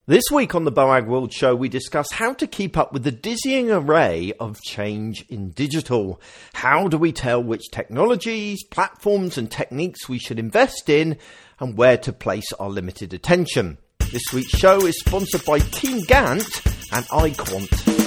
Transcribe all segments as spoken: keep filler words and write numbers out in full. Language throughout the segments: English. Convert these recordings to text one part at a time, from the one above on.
This week on the BOAG World Show, we discuss how to keep up with the dizzying array of change in digital. How do we tell which technologies, platforms and techniques we should invest in and where to place our limited attention? This week's show is sponsored by Team Gantt and iQuant.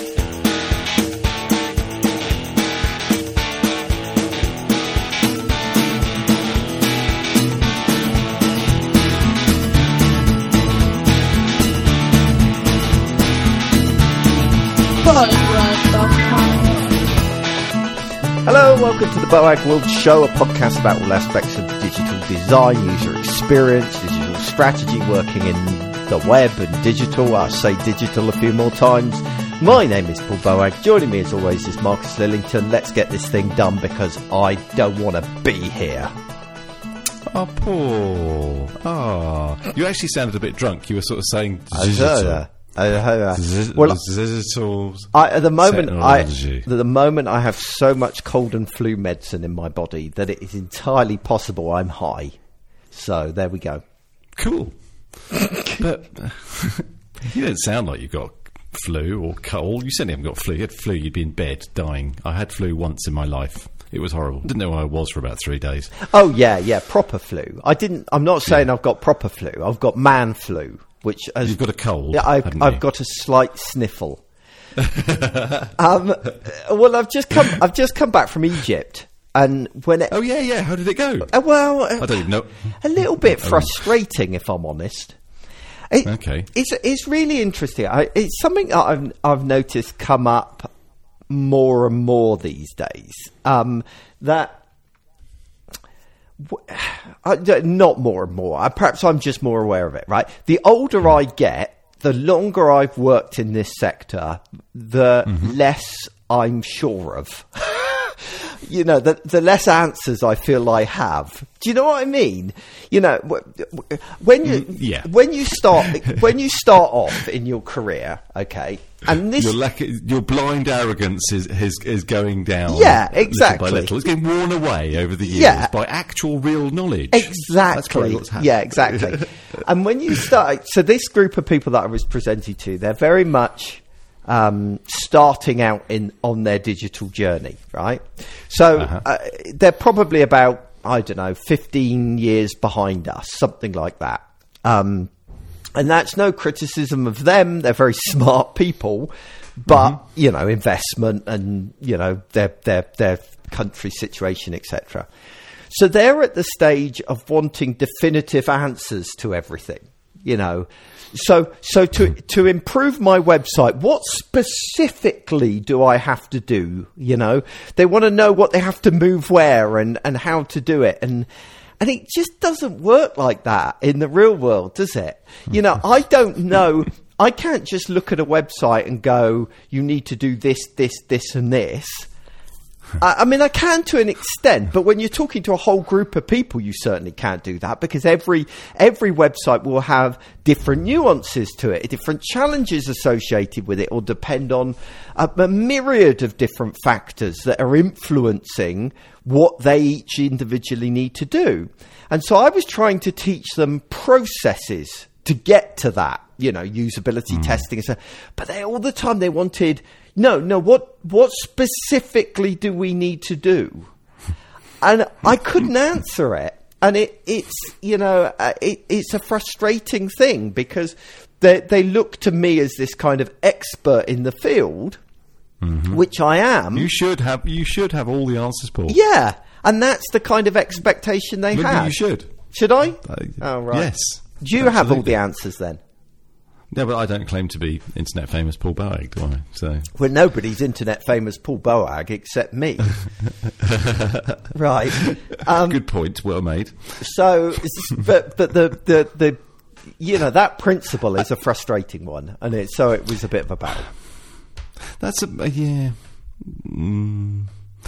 Hello, welcome to the BOAG World Show, a podcast about all aspects of digital design, user experience, digital strategy, working in the web and digital. I say digital a few more times. My name is Paul BOAG. Joining me as always is Marcus Lillington. Let's get this thing done because I don't want to be here. Oh, Paul. Oh, you actually sounded a bit drunk. You were sort of saying digital. I uh, Z- well, digital I, at the moment, I, technology. at the moment, I have so much cold and flu medicine in my body that it is entirely possible I'm high. So there we go. Cool. But you don't sound like you've got flu or cold. You certainly haven't got flu. You had flu, you'd be in bed dying. I had flu once in my life. It was horrible. Didn't know where I was for about three days. Oh yeah, yeah, proper flu. I didn't. I'm not saying yeah. I've got proper flu. I've got man flu. Which has, you've got a cold. Yeah, I've, I've got a slight sniffle. um, well, I've just come. I've just come back from Egypt, and when it, oh yeah, yeah. How did it go? Uh, well, I don't even know. A little bit frustrating, if I'm honest. It, okay, it's it's really interesting. I, it's something that I've I've noticed come up more and more these days. Um, that. Not more and more. Perhaps I'm just more aware of it, right? The older I get, the longer I've worked in this sector, the mm-hmm. less I'm sure of. You know, the, the less answers I feel I have. Do you know what I mean? You know, when you yeah. when you start when you start off in your career, okay, and this your, lack, your blind arrogance is, is is going down. Yeah, exactly. Little by little, it's getting worn away over the years yeah. by actual real knowledge. Exactly. Yeah, exactly. And when you start, so this group of people that I was presenting to, they're very much. Um, starting out in on their digital journey, right? So uh-huh. uh, they're probably about, I don't know, fifteen years behind us, something like that. Um, and that's no criticism of them. They're very smart people, but mm-hmm. you know, investment and you know their their their country situation, et cetera. So they're at the stage of wanting definitive answers to everything, you know. So, so to to improve my website, what specifically do I have to do? You know, they want to know what they have to move where and, and how to do it, and and it just doesn't work like that in the real world, does it? You know, I don't know. I can't just look at a website and go, "You need to do this, this, this, and this." I, I mean, I can to an extent, but when you're talking to a whole group of people, you certainly can't do that because every every website will have different nuances to it, different challenges associated with it, or depend on a, a myriad of different factors that are influencing what they each individually need to do. And so I was trying to teach them processes to get to that, you know, usability mm. testing and so. But they all the time they wanted. No, no, what what specifically do we need to do? And I couldn't answer it. And it, it's, you know, uh, it, it's a frustrating thing because they, they look to me as this kind of expert in the field, mm-hmm. which I am. You should have you should have all the answers, Paul. Yeah, and that's the kind of expectation they Maybe have. You should. Should I? Uh, oh, right. Yes. Do you absolutely. have all the answers then? No, but I don't claim to be internet famous Paul BOAG, do I? So, well, nobody's internet famous Paul BOAG except me. Right. Um, Good point. Well made. So, but but the, the the you know that principle is a frustrating one, and it so it was a bit of a battle. That's a uh, yeah. Mm.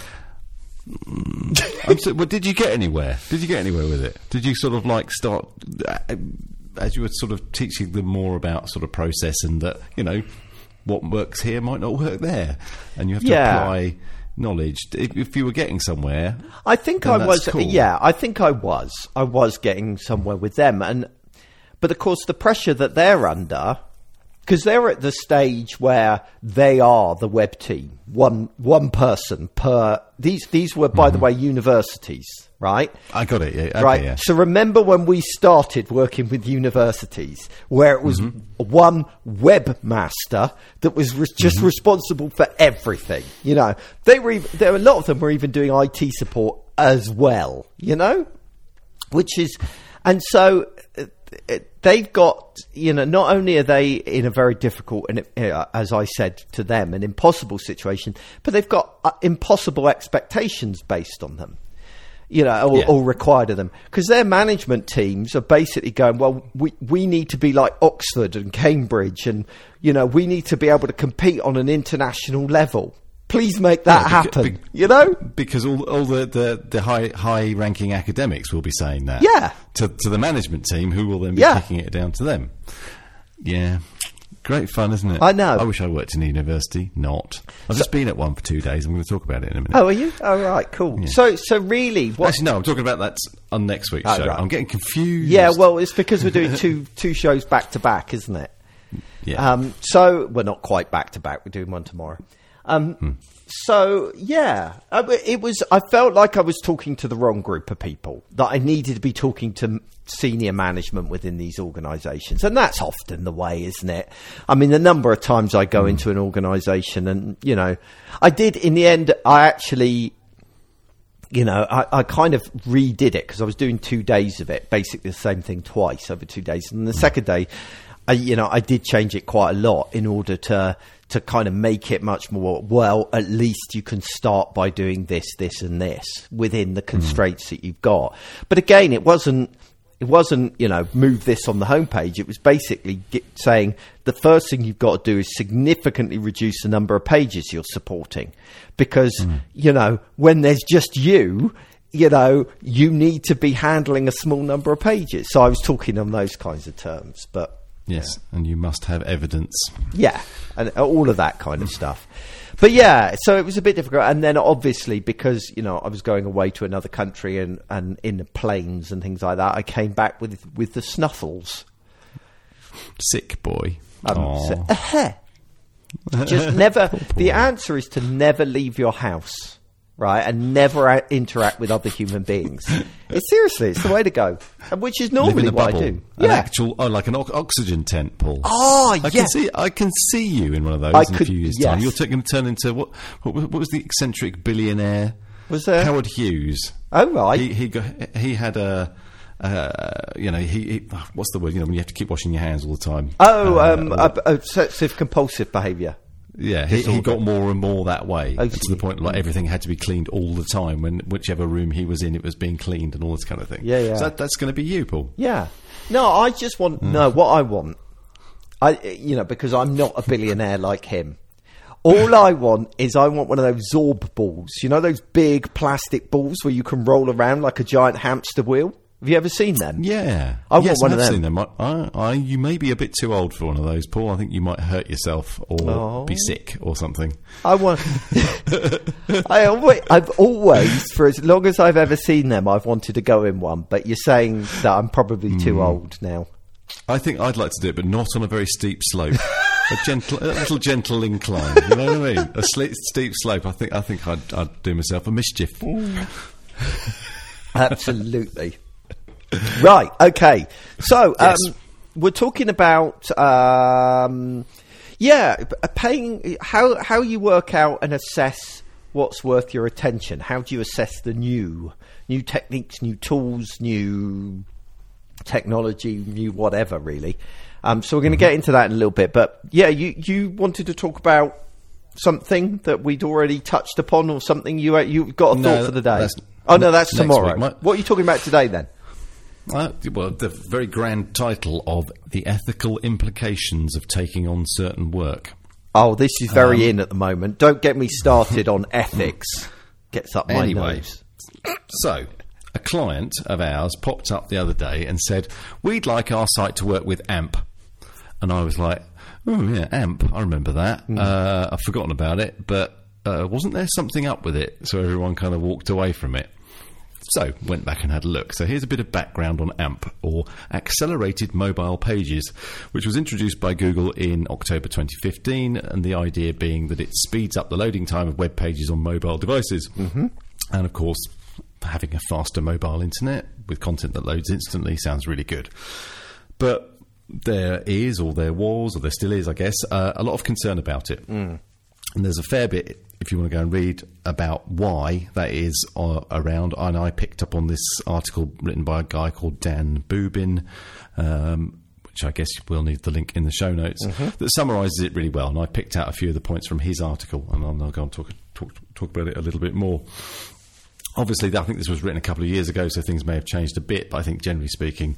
Mm. so, well, did you get anywhere? Did you get anywhere with it? Did you sort of like start? Uh, as you were sort of teaching them more about sort of process and that, you know, what works here might not work there. And you have to yeah. apply knowledge. If, if you were getting somewhere... I think I was... Cool. Yeah, I think I was. I was getting somewhere with them. And But, of course, the pressure that they're under because they're at the stage where they are the web team, one one person per. These these were, by mm-hmm. the way, universities, right? I got it. Yeah. Okay, right. Yeah. So remember when we started working with universities, where it was mm-hmm. one webmaster that was re- just mm-hmm. responsible for everything. You know, they were. Even, there a lot of them were even doing I T support as well. You know, which is, and so. Uh, They've got, you know, not only are they in a very difficult and, uh, as I said to them, an impossible situation, but they've got uh, impossible expectations based on them, you know, or, yeah. or required of them. Because their management teams are basically going, well, we, we need to be like Oxford and Cambridge and, you know, we need to be able to compete on an international level. Please make that yeah, happen, be, you know? Because all, all the, the, the high, high-ranking academics will be saying that. Yeah. To, to the management team, who will then be yeah. kicking it down to them. Yeah. Great fun, isn't it? I know. I wish I worked in a university. Not. I've so, just been at one for two days. I'm going to talk about it in a minute. Oh, are you? Oh, right, cool. Yeah. So so really... What Actually, no, I'm talking about that on next week's oh, show. Right. I'm getting confused. Yeah, well, it's because we're doing two two shows back-to-back, isn't it? Yeah. Um, so, we're not quite back-to-back. We're doing one tomorrow. Um, hmm. So, yeah, it was. I felt like I was talking to the wrong group of people, that I needed to be talking to senior management within these organisations. And that's often the way, isn't it? I mean, the number of times I go mm. into an organisation and, you know, I did, in the end, I actually, you know, I, I kind of redid it because I was doing two days of it, basically the same thing twice over two days. And the second day, I, you know, I did change it quite a lot in order to... to kind of make it much more, well, at least you can start by doing this, this and this within the constraints mm. that you've got. But again, it wasn't, it wasn't, you know, move this on the homepage. It was basically get, saying the first thing you've got to do is significantly reduce the number of pages you're supporting. Because, mm. you know, when there's just you, you know, you need to be handling a small number of pages. So I was talking on those kinds of terms, but... Yes, yeah. And you must have evidence. Yeah, and all of that kind of stuff. But yeah, so it was a bit difficult. And then obviously, because, you know, I was going away to another country and, and in the planes and things like that, I came back with with the snuffles. Sick boy. Um, so, uh-huh. Just never... The answer is to never leave your house. Right, and never a- interact with other human beings. It's seriously, it's the way to go, which is normally what bubble, I do. An yeah, actual, oh, like an o- oxygen tent, Paul. Oh, I yeah. Can see, I can see you in one of those I in could, a few years' yes. time. You're t- going to turn into what, what? What was the eccentric billionaire? Was there Howard Hughes? Oh right, he he, got, he had a. Uh, you know, he, he. What's the word? You know, when you have to keep washing your hands all the time. Oh, uh, um, uh, obsessive compulsive behaviour. Yeah, he, he got more and more that way, oh, to the point like everything had to be cleaned all the time. When whichever room he was in, it was being cleaned and all this kind of thing. Yeah, yeah. So that, that's going to be you, Paul. Yeah. No, I just want mm. no. What I want, I you know, because I'm not a billionaire like him. All I want is I want one of those Zorb balls. You know those big plastic balls where you can roll around like a giant hamster wheel. Have you ever seen them? Yeah. I yes, want one I have of them. seen them. I, I, I, you may be a bit too old for one of those, Paul. I think you might hurt yourself or oh. be sick or something. I want. I always, I've always, for as long as I've ever seen them, I've wanted to go in one. But you're saying that I'm probably too mm. old now. I think I'd like to do it, but not on a very steep slope. a gentle, a little gentle incline. You know what I mean? A sl- steep slope. I think. I think I'd, I'd do myself a mischief. Absolutely. Right, okay. So, um, yes. we're talking about, um, yeah, paying, how, how you work out and assess what's worth your attention. How do you assess the new, new techniques, new tools, new technology, new whatever, really. Um, so we're going to get into that in a little bit. But, yeah, you, you wanted to talk about something that we'd already touched upon or something you, you've got a no, thought for the day? Oh, no, that's tomorrow. My- what are you talking about today, then? Uh, well, the very grand title of The Ethical Implications of Taking on Certain Work. Oh, this is very um, in at the moment. Don't get me started on ethics. Gets up my anyway, nose. So, a client of ours popped up the other day and said, we'd like our site to work with AMP. And I was like, oh, yeah, AMP, I remember that. Mm. Uh, I've forgotten about it, but uh, wasn't there something up with it? So everyone kind of walked away from it. So, went back and had a look. So here's a bit of background on AMP, or Accelerated Mobile Pages, which was introduced by Google in October twenty fifteen, and the idea being that it speeds up the loading time of web pages on mobile devices. Mm-hmm. And of course, having a faster mobile internet with content that loads instantly sounds really good. But there is, or there was, or there still is, I guess, uh, a lot of concern about it. Mm. And there's a fair bit, if you want to go and read about why that is uh, around. And I picked up on this article written by a guy called Dan Bubin, um, which I guess we'll need the link in the show notes, mm-hmm. that summarises it really well. And I picked out a few of the points from his article, and I'll, I'll go and talk, talk, talk about it a little bit more. Obviously, I think this was written a couple of years ago, so things may have changed a bit, but I think generally speaking,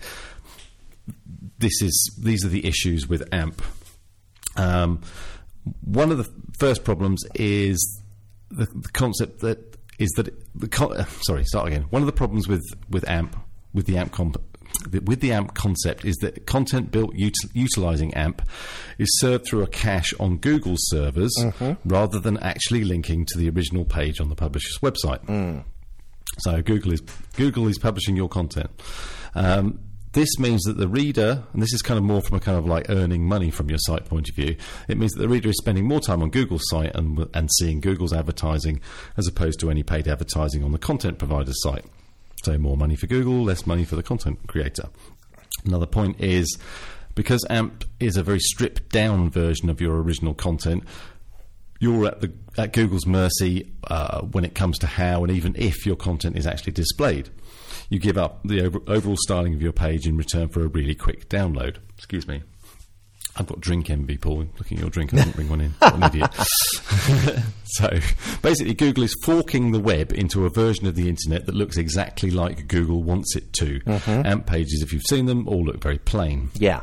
this is these are the issues with AMP. Um, one of the first problems is the, the concept that is that the con- uh, sorry, start again. One of the problems with, with AMP, with the AMP comp- with the AMP concept, is that content built ut- utilising AMP is served through a cache on Google's servers, mm-hmm. rather than actually linking to the original page on the publisher's website. Mm. So Google is Google is publishing your content. Um, This means that the reader, and this is kind of more from a kind of like earning money from your site point of view, it means that the reader is spending more time on Google's site and, and seeing Google's advertising as opposed to any paid advertising on the content provider's site. So more money for Google, less money for the content creator. Another point is, because AMP is a very stripped down version of your original content, you're at the at Google's mercy uh, when it comes to how and even if your content is actually displayed. You give up the over, overall styling of your page in return for a really quick download. Excuse me. I've got drink envy, Paul. Looking at your drink, I didn't bring one in. What an idiot. So, basically, Google is forking the web into a version of the internet that looks exactly like Google wants it to. Mm-hmm. AMP pages, if you've seen them, all look very plain. Yeah.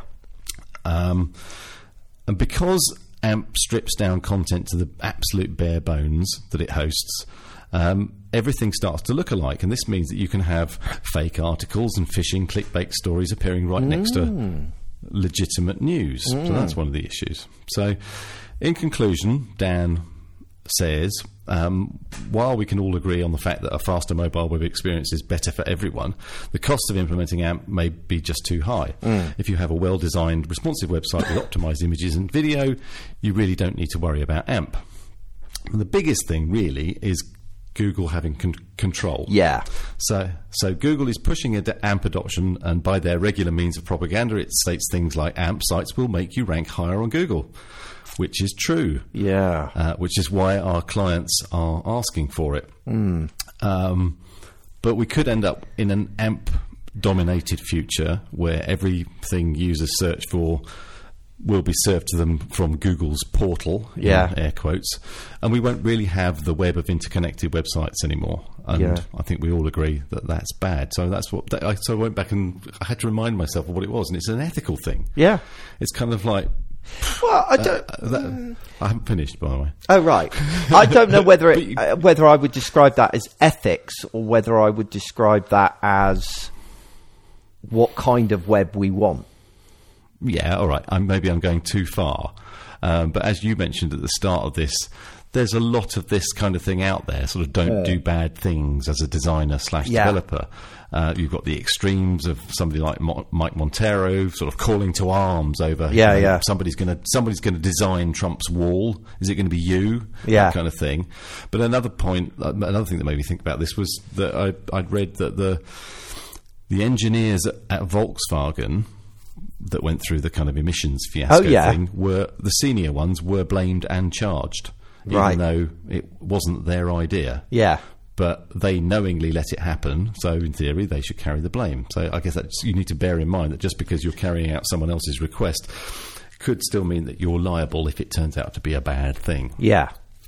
Um, and because AMP strips down content to the absolute bare bones that it hosts, um, everything starts to look alike, and this means that you can have fake articles and phishing clickbait stories appearing right mm. next to legitimate news. Mm. So that's one of the issues. So, in conclusion, Dan says, um, while we can all agree on the fact that a faster mobile web experience is better for everyone, the cost of implementing AMP may be just too high. Mm. If you have a well-designed, responsive website with optimized images and video, you really don't need to worry about AMP. And the biggest thing, really, is Google having con- control. Yeah. So so Google is pushing ad- AMP adoption, and by their regular means of propaganda, it states things like AMP sites will make you rank higher on Google, which is true. Yeah. Uh, which is why our clients are asking for it. Mm. Um, but we could end up in an AMP-dominated future where everything users search for will be served to them from Google's portal, yeah. in air quotes, and we won't really have the web of interconnected websites anymore. And yeah. I think we all agree that that's bad. So that's what. That, I, so I went back and I had to remind myself of what it was, and it's an ethical thing. Yeah, it's kind of like. Well, I don't. Uh, that, I haven't finished, by the way. Oh right, I don't know whether it, you, uh, whether I would describe that as ethics or whether I would describe that as what kind of web we want. Yeah, all right. I'm, maybe I'm going too far. Um, but as you mentioned at the start of this, there's a lot of this kind of thing out there. Sort of don't uh, do bad things as a designer slash yeah. developer. Uh, you've got the extremes of somebody like Mo- Mike Monteiro sort of calling to arms over. Yeah, you know, yeah. Somebody's going to somebody's going to design Trump's wall. Is it going to be you? Yeah, that kind of thing. But another point, uh, another thing that made me think about this was that I, I'd read that the the engineers at, at Volkswagen that went through the kind of emissions fiasco oh, yeah. thing were the senior ones were blamed and charged, even right. though it wasn't their idea. Yeah, but they knowingly let it happen. So in theory, they should carry the blame. So I guess that's, you need to bear in mind that just because you're carrying out someone else's request could still mean that you're liable if it turns out to be a bad thing. Yeah.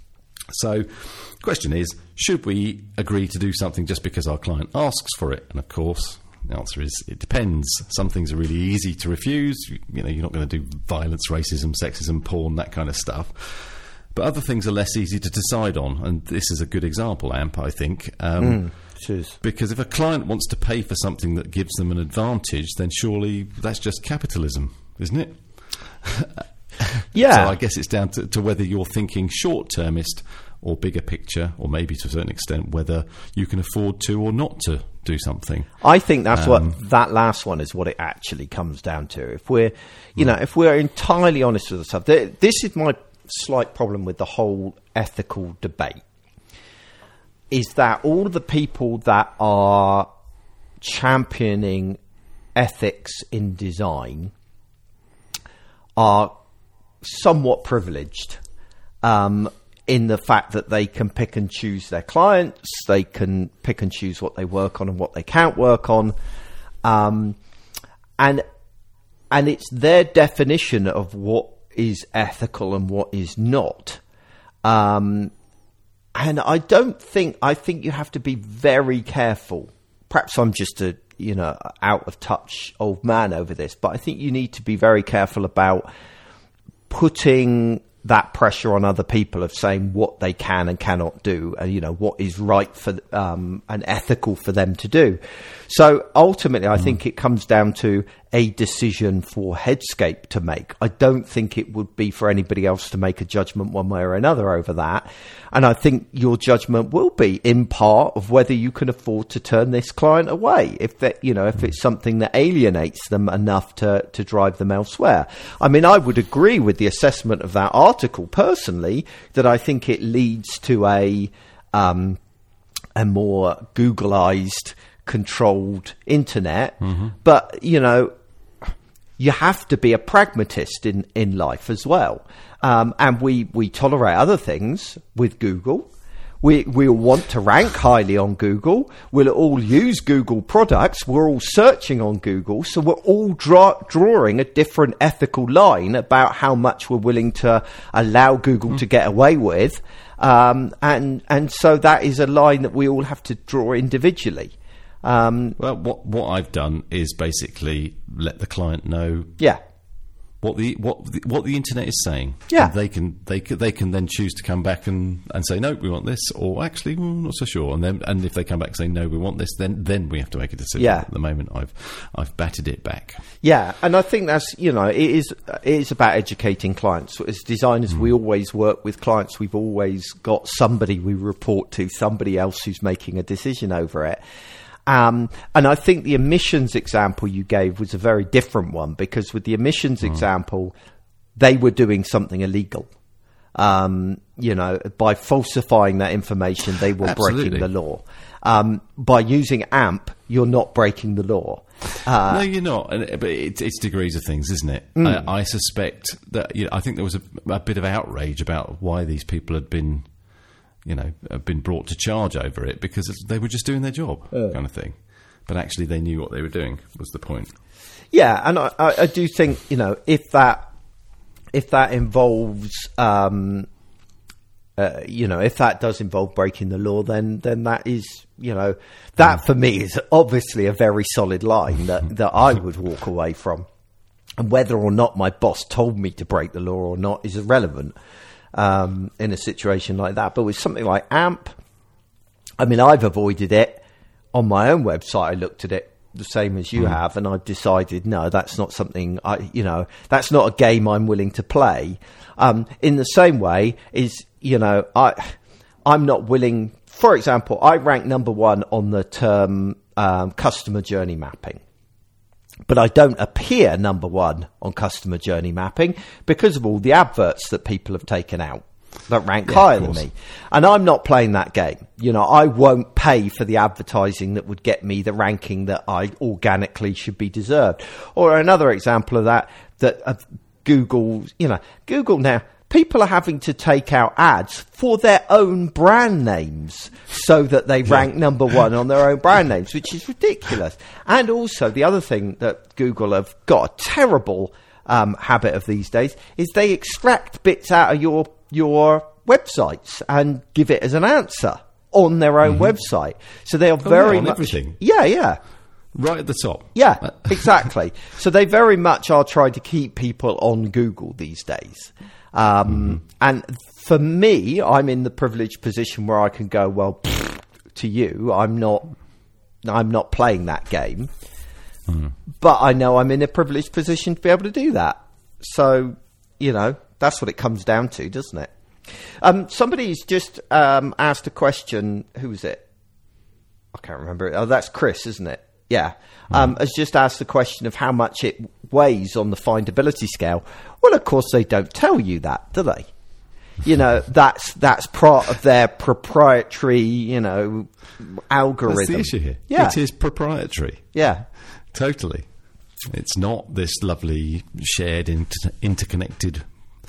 So the question is, should we agree to do something just because our client asks for it? And of course, the answer is it depends. Some things are really easy to refuse. You, you know, you're not going to do violence, racism, sexism, porn, that kind of stuff. But other things are less easy to decide on, and this is a good example, AMP, I think. Um, mm, because if a client wants to pay for something that gives them an advantage, then surely that's just capitalism, isn't it? Yeah. So I guess it's down to, to whether you're thinking short-termist or bigger picture, or maybe to a certain extent whether you can afford to or not to do something. I think that's Um, what that last one is what it actually comes down to. If we're, you know, if we're entirely honest with ourselves, th- this is my slight problem with the whole ethical debate, is that all of the people that are championing ethics in design are somewhat privileged um, in the fact that they can pick and choose their clients, they can pick and choose what they work on and what they can't work on, um, and and it's their definition of what is ethical and what is not. Um, and I don't think I think you have to be very careful. Perhaps I'm just a you know out of touch old man over this, but I think you need to be very careful about putting that pressure on other people of saying what they can and cannot do, and you know what is right for um, and ethical for them to do. So ultimately, I mm. think it comes down to a decision for Headscape to make. I don't think it would be for anybody else to make a judgment one way or another over that. And I think your judgment will be in part of whether you can afford to turn this client away, if that, you know, if it's something that alienates them enough to, to drive them elsewhere. I mean, I would agree with the assessment of that article personally, that I think it leads to a, um, a more Googleized, controlled internet. Mm-hmm. But, you know, you have to be a pragmatist in, in life as well. Um, and we, we tolerate other things with Google. We, we'll want to rank highly on Google. We'll all use Google products. We're all searching on Google. So we're all draw, drawing a different ethical line about how much we're willing to allow Google mm. to get away with. Um, and, and so that is a line that we all have to draw individually. Um, well, what what I've done is basically let the client know, yeah, what the what the, what the internet is saying. Yeah, and they can they can, they can then choose to come back and, and say no, we want this, or actually mm, not so sure. And then and if they come back and say no, we want this, then then we have to make a decision. Yeah. At the moment, I've I've batted it back. Yeah, and I think that's you know it is it is about educating clients. As designers, mm. we always work with clients. We've always got somebody we report to, somebody else who's making a decision over it. Um, and I think the emissions example you gave was a very different one, because with the emissions mm. example, they were doing something illegal. Um, you know, by falsifying that information, they were Absolutely. breaking the law. Um, by using A M P, you're not breaking the law. Uh, no, you're not. And, but it's, it's degrees of things, isn't it? Mm. I, I suspect that, you know, I think there was a, a bit of outrage about why these people had been, you know, have been brought to charge over it, because they were just doing their job, uh. kind of thing. But actually, they knew what they were doing, was the point. Yeah, and I, I do think, you know, if that if that involves, um, uh, you know, if that does involve breaking the law, then then that is, you know, that for me is obviously a very solid line that, that I would walk away from. And whether or not my boss told me to break the law or not is irrelevant. Um, in a situation like that. But with something like A M P, I mean, I've avoided it on my own website. I looked at it the same as you mm. have, and I've decided, no, that's not something I, you know, that's not a game I'm willing to play. Um, in the same way is, you know, I, I'm not willing, for example, I rank number one on the term, um, customer journey mapping. But I don't appear number one on customer journey mapping because of all the adverts that people have taken out that rank yeah, higher than me. And I'm not playing that game. You know, I won't pay for the advertising that would get me the ranking that I organically should be deserved. Or another example of that, that of Google, you know, Google now, people are having to take out ads for their own brand names so that they rank yeah. number one on their own brand names, which is ridiculous. And also the other thing that Google have got a terrible um, habit of these days is they extract bits out of your your websites and give it as an answer on their own mm-hmm. website. So they are oh, very yeah, on much everything. Yeah, yeah. Right at the top. Yeah, exactly. So they very much are trying to keep people on Google these days. Um, mm-hmm. And for me, I'm in the privileged position where I can go, well, pfft, to you, I'm not, I'm not playing that game, mm. but I know I'm in a privileged position to be able to do that. So, you know, That's what it comes down to, doesn't it? Um, somebody's just um, asked a question. Who was it? I can't remember. Oh, that's Chris, isn't it? Yeah. Um, mm. Has just asked the question of how much it weighs on the findability scale. Well, of course, they don't tell you that, do they? You know, that's that's part of their proprietary, you know, algorithm. That's the issue here. Yeah. It is proprietary. Yeah. Totally. It's not this lovely shared inter- interconnected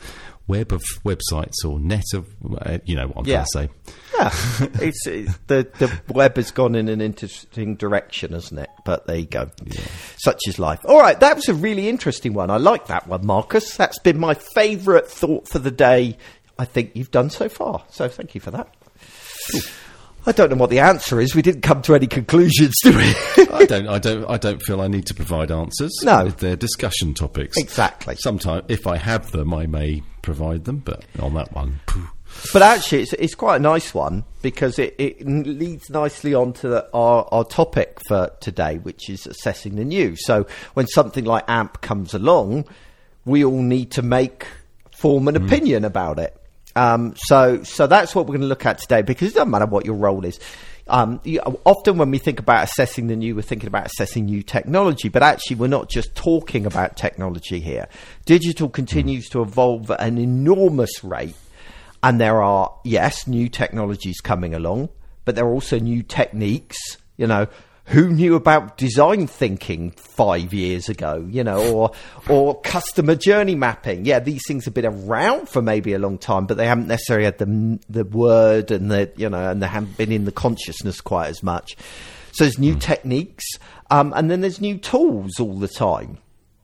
web of websites or net of, uh, you know what I'm yeah. trying to say. Yeah, it's, it's the the web has gone in an interesting direction, hasn't it? But there you go. Yeah. Such is life. All right, that was a really interesting one. I like that one, Marcus. That's been my favourite thought for the day. I think you've done so far. So thank you for that. Cool. I don't know what the answer is. We didn't come to any conclusions, do we? I don't. I don't. I don't feel I need to provide answers. No, they're discussion topics. Exactly. Sometimes, if I have them, I may provide them. But on that one, phew. But actually, it's it's quite a nice one because it, it leads nicely on to the, our our topic for today, which is assessing the new. So when something like A M P comes along, we all need to make form an mm. opinion about it. Um, so, so that's what we're going to look at today, because it doesn't matter what your role is. Um, you, often when we think about assessing the new, we're thinking about assessing new technology, but actually we're not just talking about technology here. Digital continues to evolve at an enormous rate, and there are, yes, new technologies coming along, but there are also new techniques. You know, who knew about design thinking five years ago, you know, or or customer journey mapping? Yeah, these things have been around for maybe a long time, but they haven't necessarily had the the word and the, you know, and they haven't been in the consciousness quite as much. So there's new mm. techniques, um, and then there's new tools all the time.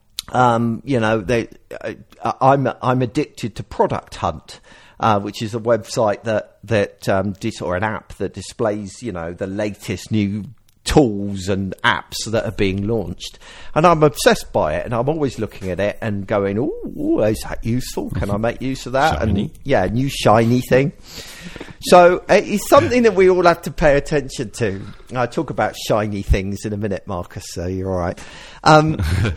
Um, you know, they, uh, I'm I'm addicted to Product Hunt, uh, which is a website that that um, dis- or an app that displays, you know, the latest new tools and apps that are being launched, and I'm obsessed by it, and I'm always looking at it and going, oh, is that useful? Can I make use of that? Shiny. And yeah, new shiny thing. So it's something that we all have to pay attention to. I'll talk about shiny things in a minute, Marcus, so you're all right. Um,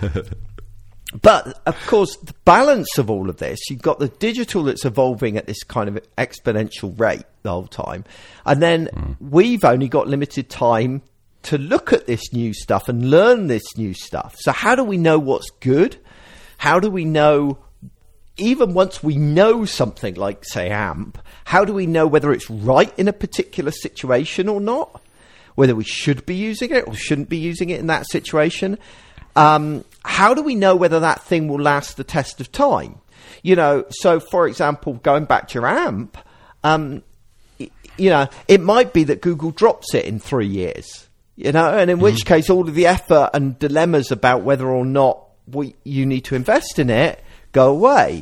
but of course, the balance of all of this, you've got the digital that's evolving at this kind of exponential rate the whole time, and then mm. we've only got limited time to look at this new stuff and learn this new stuff. So how do we know what's good? How do we know, even once we know something like, say, A M P, how do we know whether it's right in a particular situation or not? Whether we should be using it or shouldn't be using it in that situation? Um, how do we know whether that thing will last the test of time? You know, so for example, going back to your A M P, um, you know, it might be that Google drops it in three years. You know, and in mm. which case all of the effort and dilemmas about whether or not we, you need to invest in it go away.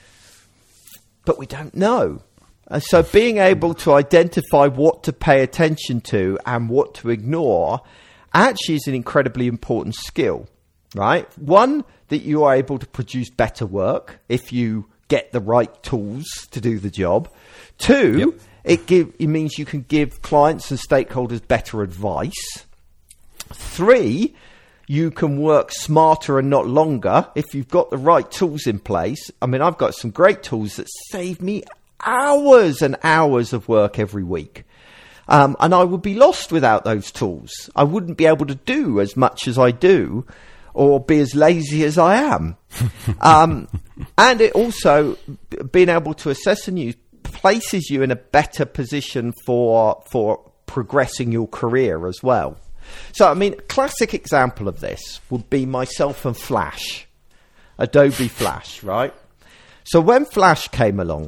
But we don't know. And so being able to identify what to pay attention to and what to ignore actually is an incredibly important skill, right? One, that you are able to produce better work if you get the right tools to do the job. Two, yep. It give it means you can give clients and stakeholders better advice. Three, you can work smarter and not longer if you've got the right tools in place. I mean, I've got some great tools that save me hours and hours of work every week. Um, and I would be lost without those tools. I wouldn't be able to do as much as I do or be as lazy as I am. um, and it also, being able to assess a new places you in a better position for for progressing your career as well. So, I mean, a classic example of this would be myself and Flash, Adobe Flash, right? So when Flash came along,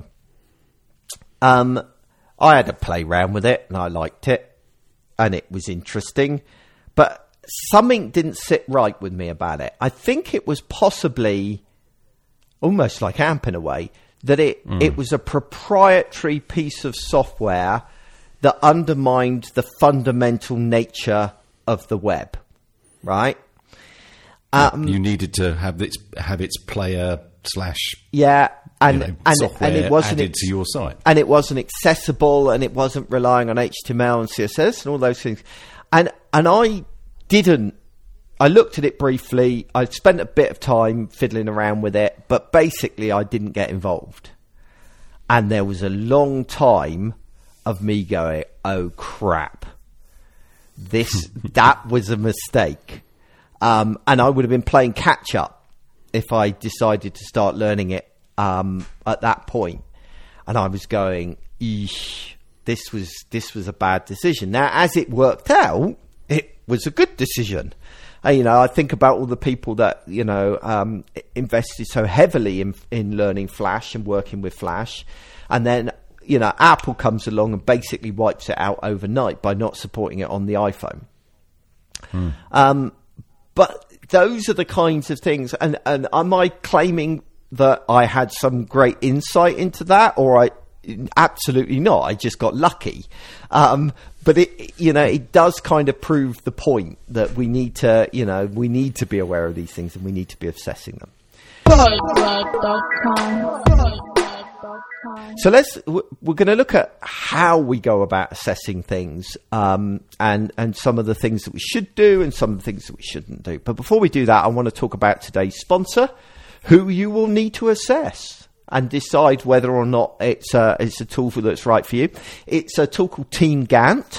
um, I had to play around with it, and I liked it, and it was interesting, but something didn't sit right with me about it. I think it was possibly almost like A M P in a way, that it, mm. it was a proprietary piece of software that undermined the fundamental nature of the web, right? Um, you needed to have its have its player slash yeah, and you know, and, software and it wasn't added to your site, and it wasn't accessible, and it wasn't relying on H T M L and C S S and all those things, and and I didn't I looked at it briefly. I spent a bit of time fiddling around with it, but basically I didn't get involved. And there was a long time of me going, oh crap, this, that was a mistake. Um, and I would have been playing catch up if I decided to start learning it um, at that point. And I was going, eesh, this was this was a bad decision. Now, as it worked out, it was a good decision. And, you know, I think about all the people that, you know, um, invested so heavily in, in learning Flash and working with Flash. And then, you know, Apple comes along and basically wipes it out overnight by not supporting it on the iPhone. Hmm. Um But those are the kinds of things. And, and am I claiming that I had some great insight into that? Or I absolutely not. I just got lucky. Um, but it, you know, it does kind of prove the point that we need to, you know, we need to be aware of these things and we need to be assessing them. So let's, we're going to look at how we go about assessing things, um, and, and some of the things that we should do and some of the things that we shouldn't do. But before we do that, I want to talk about today's sponsor, who you will need to assess and decide whether or not it's a, it's a tool that's right for you. It's a tool called Team Gantt.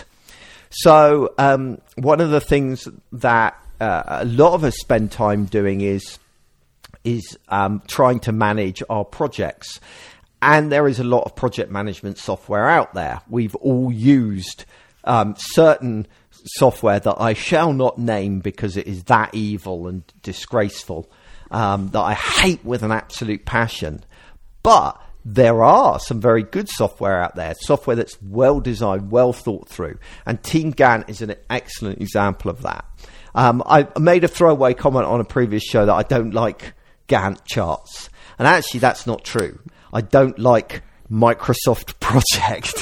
So um, one of the things that uh, a lot of us spend time doing is, is um, trying to manage our projects. And there is a lot of project management software out there. We've all used um, certain software that I shall not name because it is that evil and disgraceful, um, that I hate with an absolute passion. But there are some very good software out there, software that's well designed, well thought through. And Team Gantt is an excellent example of that. Um, I made a throwaway comment on a previous show that I don't like Gantt charts. And actually, that's not true. I don't like Microsoft Project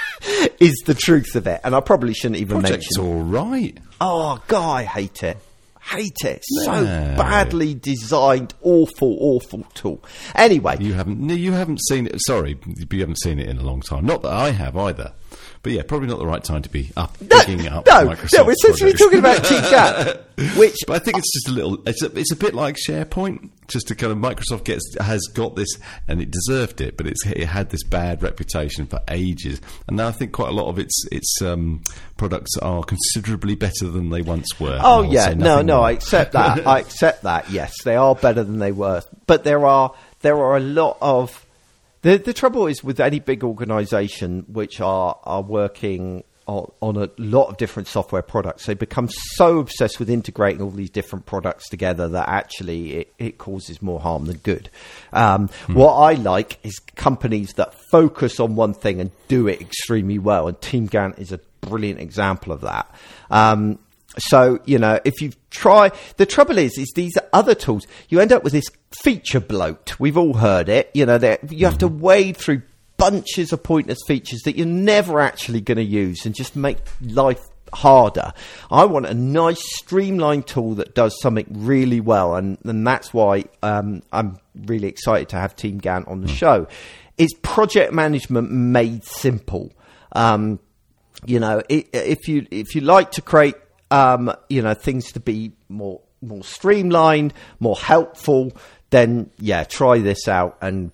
is the truth of it. And I probably shouldn't even Project's mention it. Project's all right. Oh, God, I hate it. Hate it. No. So badly designed, awful, awful tool. Anyway. You haven't, you haven't seen it. Sorry, you haven't seen it in a long time. Not that I have either. But yeah, probably not the right time to be up, no, digging up no, Microsoft. No, we're essentially talking about Team Gantt, which, but I think it's just a little. It's a, it's a bit like SharePoint. Just to kind of Microsoft gets has got this, and it deserved it, but it's it had this bad reputation for ages, and now I think quite a lot of its its um, products are considerably better than they once were. Oh yeah, no, no, more. I accept that. I accept that. Yes, they are better than they were, but there are there are a lot of. The the trouble is with any big organisation which are, are working on, on a lot of different software products, they become so obsessed with integrating all these different products together that actually it, it causes more harm than good. Um, hmm. What I like is companies that focus on one thing and do it extremely well, and Team Gantt is a brilliant example of that. Um, So, you know, if you try, the trouble is, is these other tools, you end up with this feature bloat. We've all heard it. You know, that you have to wade through bunches of pointless features that you're never actually going to use and just make life harder. I want a nice streamlined tool that does something really well. And, and that's why um, I'm really excited to have Team Gantt on the show. It's project management made simple. Um, you know, it, if you, if you like to create, Um, you know, things to be more more streamlined, more helpful, then, yeah, try this out and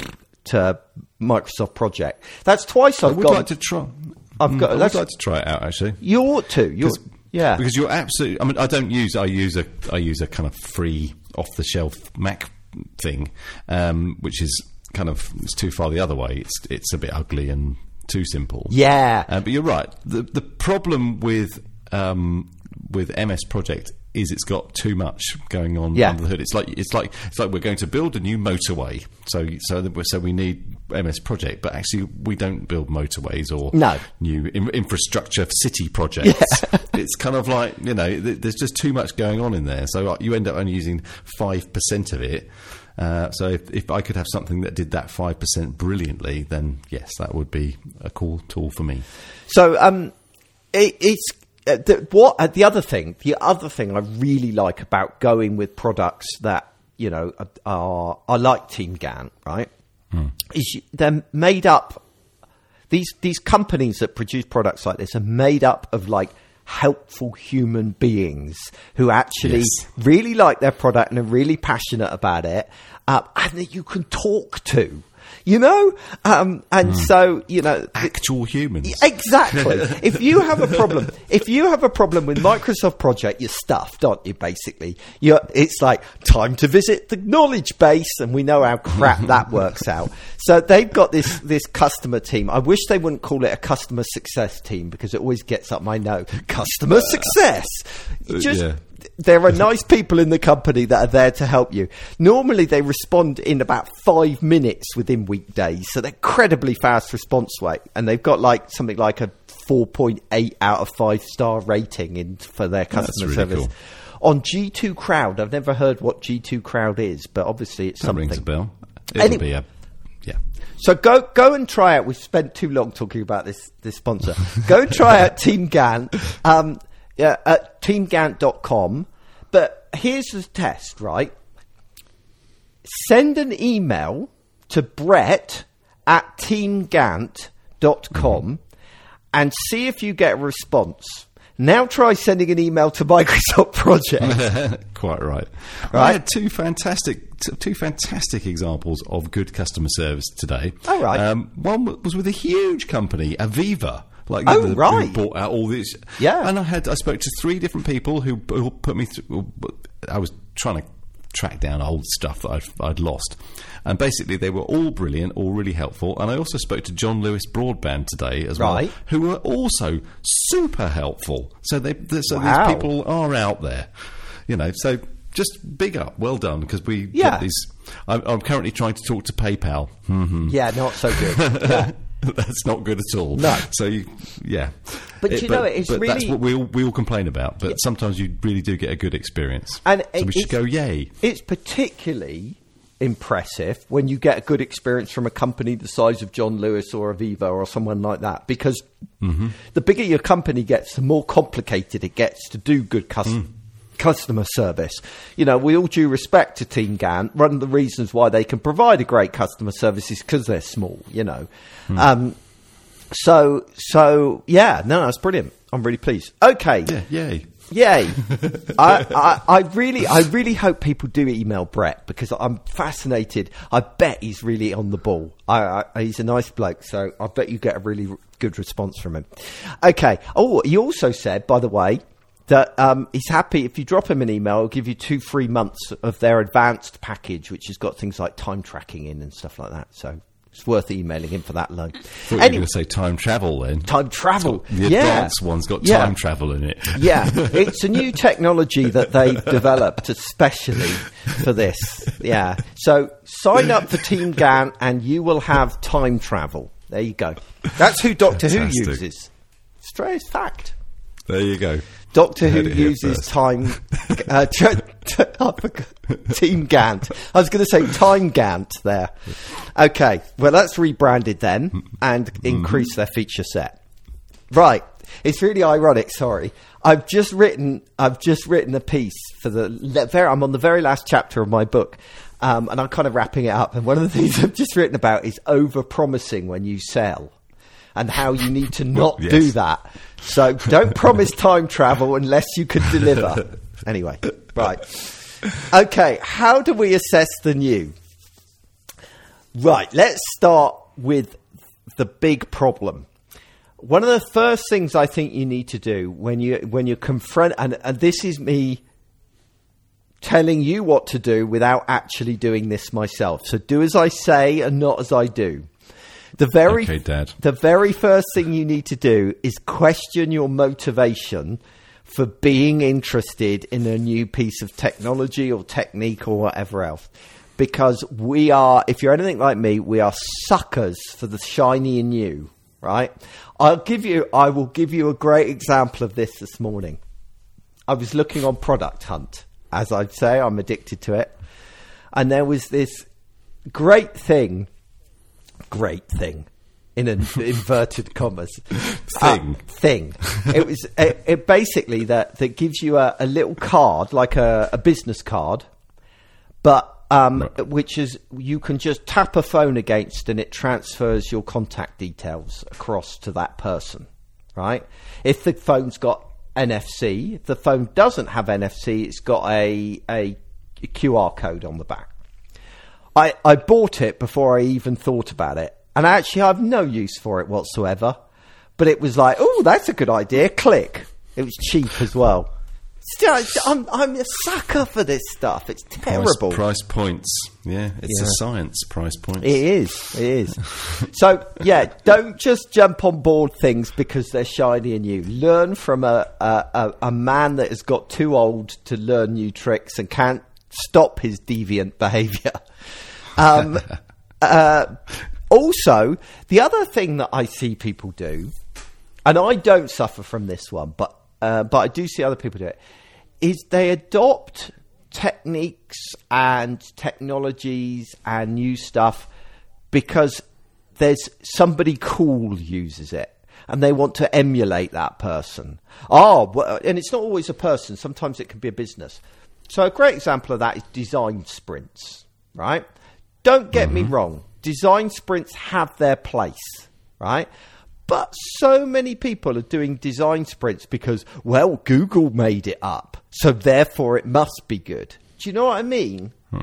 to Microsoft Project. That's twice I've I would got... like to try... I've got, I would like to try it out, actually. You ought to. You ought, yeah. Because you're absolutely... I mean, I don't use... I use a I use a kind of free, off-the-shelf Mac thing, um, which is kind of... It's too far the other way. It's it's a bit ugly and too simple. Yeah. Uh, but you're right. The, the problem with... Um, with M S Project is it's got too much going on yeah. under the hood. It's like it's like it's like we're going to build a new motorway, so so that we're, so we need M S Project, but actually we don't build motorways or no. new in, infrastructure city projects. Yeah. It's kind of like, you know, th- there's just too much going on in there, so you end up only using five percent of it. Uh, so if, if I could have something that did that five percent brilliantly, then yes, that would be a cool tool for me. So um, it, it's. Uh, the, what uh, the other thing? The other thing I really like about going with products that, you know, are, are, are like Team Gantt, right? Hmm. Is you, they're made up. These these companies that produce products like this are made up of like helpful human beings who actually Yes. really like their product and are really passionate about it, uh, and that you can talk to. You know, um, and mm. so, you know, actual humans. Exactly. If you have a problem, if you have a problem with Microsoft Project, you're stuffed, aren't you? Basically, you're, it's like time to visit the knowledge base, and we know how crap that works out. So they've got this this customer team. I wish they wouldn't call it a customer success team, because it always gets up my nose. Customer success. Just. Uh, yeah. There are nice people in the company that are there to help you. Normally, they respond in about five minutes within weekdays, so they're incredibly fast response rate, and they've got like something like a four point eight out of five star rating in for their customer really service. Cool. On G two Crowd, I've never heard what G two Crowd is, but obviously it's that something. Rings a bell. It'll Any- be a yeah. So go go and try out. We've spent too long talking about this this sponsor. Go and try out Team Gantt. Um, Yeah, at team gantt dot com. But here's the test, right? Send an email to Brett at team gantt dot com mm-hmm. and see if you get a response. Now try sending an email to Microsoft Project. Quite right. Right. I had two fantastic, t- two fantastic examples of good customer service today. Oh, right. Um, one was with a huge company, Aviva. Like oh, the, right. who bought out all these. Yeah. And I had I spoke to three different people who, who put me through. I was trying to track down old stuff that I'd, I'd lost. And basically, they were all brilliant, all really helpful. And I also spoke to John Lewis Broadband today as right. well, who were also super helpful. So they, they so wow. these people are out there, you know. So just big up, well done, because we yeah. get these. I'm, I'm currently trying to talk to PayPal. Mm-hmm. Yeah, not so good. Yeah. That's not good at all. No. So, you, yeah. But it, you know, but, it's but really... that's what we all, we all complain about. But yeah. sometimes you really do get a good experience. And so we should go, yay. It's particularly impressive when you get a good experience from a company the size of John Lewis or Aviva or someone like that. Because mm-hmm. the bigger your company gets, the more complicated it gets to do good customer mm. customer service. You know, we all due respect to Team Gantt. One of the reasons why they can provide a great customer service is because they're small, you know. Mm. Um, so, so yeah, no, that's brilliant. I'm really pleased. Okay. Yeah, yay. Yay. I, I, I really, I really hope people do email Brett, because I'm fascinated. I bet he's really on the ball. I, I, he's a nice bloke, so I bet you get a really good response from him. Okay. Oh, he also said, by the way, that um, he's happy if you drop him an email, he'll give you two free months of their advanced package, which has got things like time tracking in and stuff like that. So it's worth emailing him for that loan. I thought anyway, you were going to say time travel then. Time travel. So the yeah. advanced one's got yeah. time travel in it. Yeah. It's a new technology that they've developed especially for this. Yeah. So sign up for Team Gantt and you will have time travel. There you go. That's who Doctor Fantastic. Who uses. Straight fact. There you go. Doctor Who uses time. Uh, t- t- Team Gantt. I was going to say Time Gantt there. Okay, well that's rebranded then and increase their feature set. Right, it's really ironic. Sorry, I've just written. I've just written a piece for the. I'm on the very last chapter of my book, um, and I'm kind of wrapping it up. And one of the things I've just written about is over-promising when you sell. And how you need to not yes. do that. So don't promise time travel unless you can deliver. Anyway, right. Okay, how do we assess the new? Right, let's start with the big problem. One of the first things I think you need to do when you when you confront, and, and this is me telling you what to do without actually doing this myself. So do as I say and not as I do. The very, okay, Dad. The very first thing you need to do is question your motivation for being interested in a new piece of technology or technique or whatever else. Because we are, if you're anything like me, we are suckers for the shiny and new, right? I'll give you, I will give you a great example of this this morning. I was looking on Product Hunt. As I'd say, I'm addicted to it. And there was this great thing Great thing, in an inverted commas. Thing, uh, thing. It was it, it basically that that gives you a, a little card, like a, a business card, but um, right. which is you can just tap a phone against, and it transfers your contact details across to that person. Right? If the phone's got N F C. If the phone doesn't have N F C, it's got a, a Q R code on the back. I, I bought it before I even thought about it. And actually, I have no use for it whatsoever. But it was like, oh, that's a good idea. Click. It was cheap as well. Still, I'm, I'm a sucker for this stuff. It's terrible. Price, price points. Yeah, it's yeah. a science, price points. It is. It is. So, yeah, don't just jump on board things because they're shiny and new. Learn from a, a, a man that has got too old to learn new tricks and can't stop his deviant behaviour. Um, uh, also, the other thing that I see people do, and I don't suffer from this one, but uh, but I do see other people do it, is they adopt techniques and technologies and new stuff because there's somebody cool uses it and they want to emulate that person. Oh, well, and it's not always a person. Sometimes it can be a business. So a great example of that is design sprints, right? Don't get mm-hmm. me wrong. Design sprints have their place, right? But so many people are doing design sprints because, well, Google made it up, so therefore it must be good. Do you know what I mean? Hmm.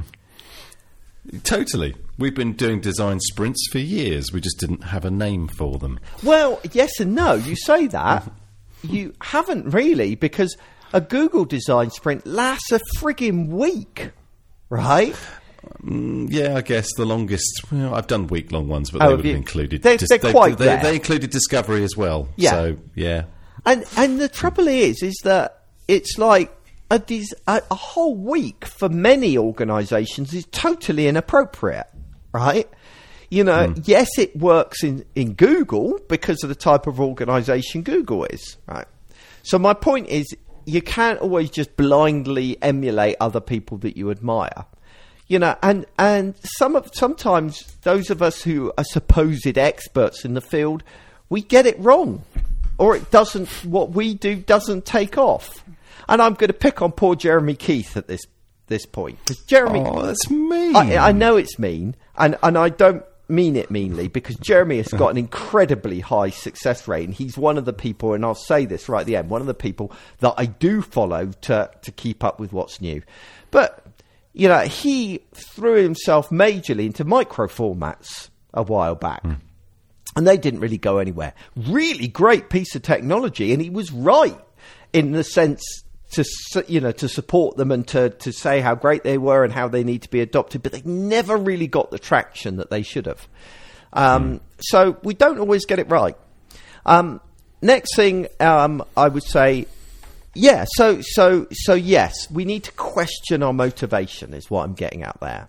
Totally. We've been doing design sprints for years. We just didn't have a name for them. Well, yes and no. You say that. You haven't really, because a Google design sprint lasts a frigging week, right? Mm, yeah, I guess the longest. Well, I've done week-long ones, but oh, they would have included. They're, dis- they're they, quite they, rare. They included discovery as well. Yeah. So yeah. And and the trouble is, is that it's like a des- a, a whole week for many organisations is totally inappropriate, right? You know, mm. yes, it works in in Google because of the type of organisation Google is, right? So my point is, you can't always just blindly emulate other people that you admire. You know, and, and some of sometimes those of us who are supposed experts in the field, we get it wrong, or it doesn't. What we do doesn't take off. And I'm going to pick on poor Jeremy Keith at this this point, because Jeremy. Oh, that's mean. I, I know it's mean, and and I don't mean it meanly, because Jeremy has got an incredibly high success rate, and he's one of the people, and I'll say this right at the end, one of the people that I do follow to to keep up with what's new, but. You know, he threw himself majorly into micro formats a while back. Mm. And they didn't really go anywhere. Really great piece of technology. And he was right in the sense to, you know, to support them and to, to say how great they were and how they need to be adopted. But they never really got the traction that they should have. Um, mm. So we don't always get it right. Um, next thing um, I would say... Yeah, so so so yes, we need to question our motivation is what I'm getting at there.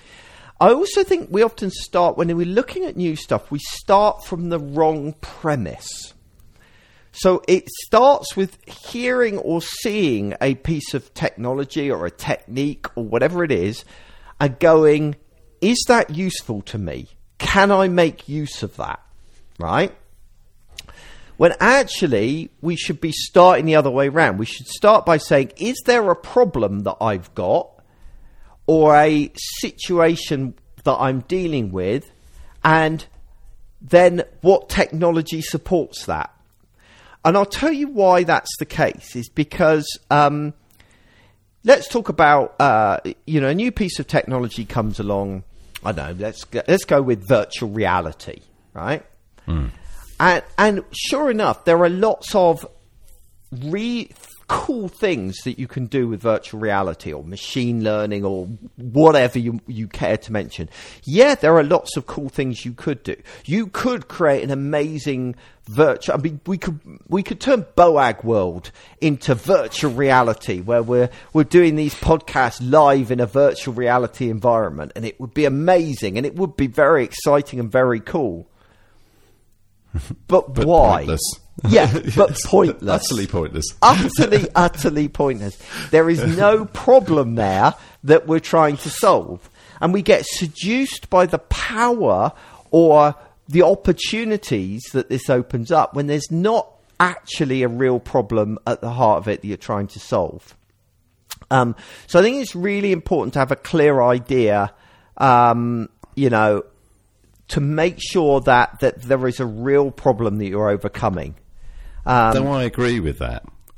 I also think we often start, when we're looking at new stuff, we start from the wrong premise. So it starts with hearing or seeing a piece of technology or a technique or whatever it is and going, is that useful to me? Can I make use of that? Right? When actually, we should be starting the other way around. We should start by saying, is there a problem that I've got or a situation that I'm dealing with? And then what technology supports that? And I'll tell you why that's the case, is because um, let's talk about, uh, you know, a new piece of technology comes along. I don't know, let's go, let's go with virtual reality, right? Mm. And, and sure enough, there are lots of re- cool things that you can do with virtual reality or machine learning or whatever you, you care to mention. Yeah, there are lots of cool things you could do. You could create an amazing virtual... I mean, we could we could turn Boag World into virtual reality, where we're we're doing these podcasts live in a virtual reality environment, and it would be amazing, and it would be very exciting and very cool. But, but why? Pointless. Yeah, but yes. pointless. Utterly pointless. Utterly, utterly pointless. There is no problem there that we're trying to solve. And we get seduced by the power or the opportunities that this opens up when there's not actually a real problem at the heart of it that you're trying to solve. Um, so I think it's really important to have a clear idea, um, you know, to make sure that, that there is a real problem that you're overcoming. Um, no, I agree with that.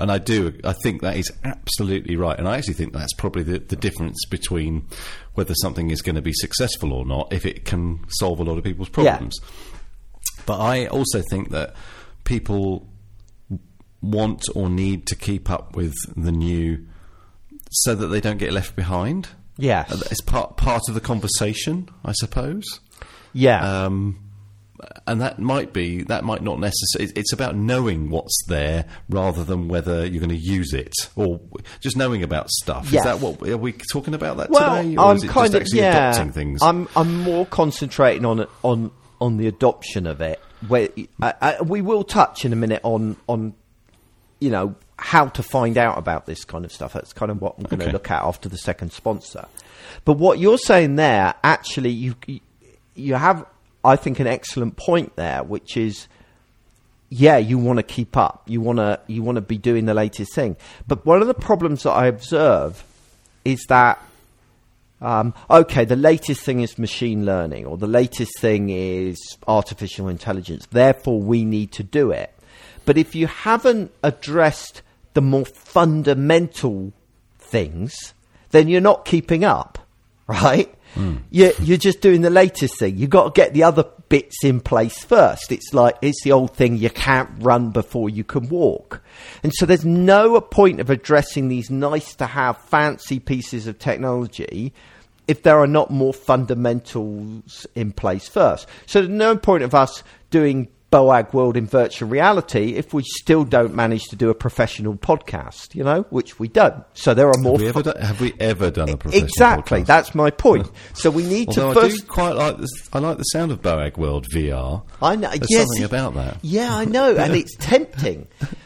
And I do, I think that is absolutely right. And I actually think that's probably the, the difference between whether something is going to be successful or not, if it can solve a lot of people's problems. Yeah. But I also think that people want or need to keep up with the new so that they don't get left behind. Yeah. It's part, part of the conversation, I suppose. Yeah. Um, and that might be, that might not necessarily, it's about knowing what's there rather than whether you're going to use it or just knowing about stuff. Yes. Is that what, are we talking about that well, today? Or I'm is it kind just of, actually yeah, adopting things? I'm, I'm more concentrating on, on, on the adoption of it. Where I, I, we will touch in a minute on, on, you know, how to find out about this kind of stuff. That's kind of what I'm going to okay. look at after the second sponsor. But what you're saying there, actually, you you have, I think, an excellent point there, which is, yeah, you want to keep up. You want to you want to be doing the latest thing. But one of the problems that I observe is that, um, okay, the latest thing is machine learning, or the latest thing is artificial intelligence. Therefore, we need to do it. But if you haven't addressed the more fundamental things, then you're not keeping up, right? Mm. You're, you're just doing the latest thing. You've got to get the other bits in place first. It's like, it's the old thing, you can't run before you can walk. And so there's no point of addressing these nice to have fancy pieces of technology if there are not more fundamentals in place first. So there's no point of us doing BOAG World in virtual reality if we still don't manage to do a professional podcast, you know, which we don't. So there are more. Have we ever, done, have we ever done a professional exactly, podcast? That's my point. So we need Although to I first. do quite like this. I like the sound of BOAG World V R. I know. There's yes, something about that. Yeah, I know, and it's tempting,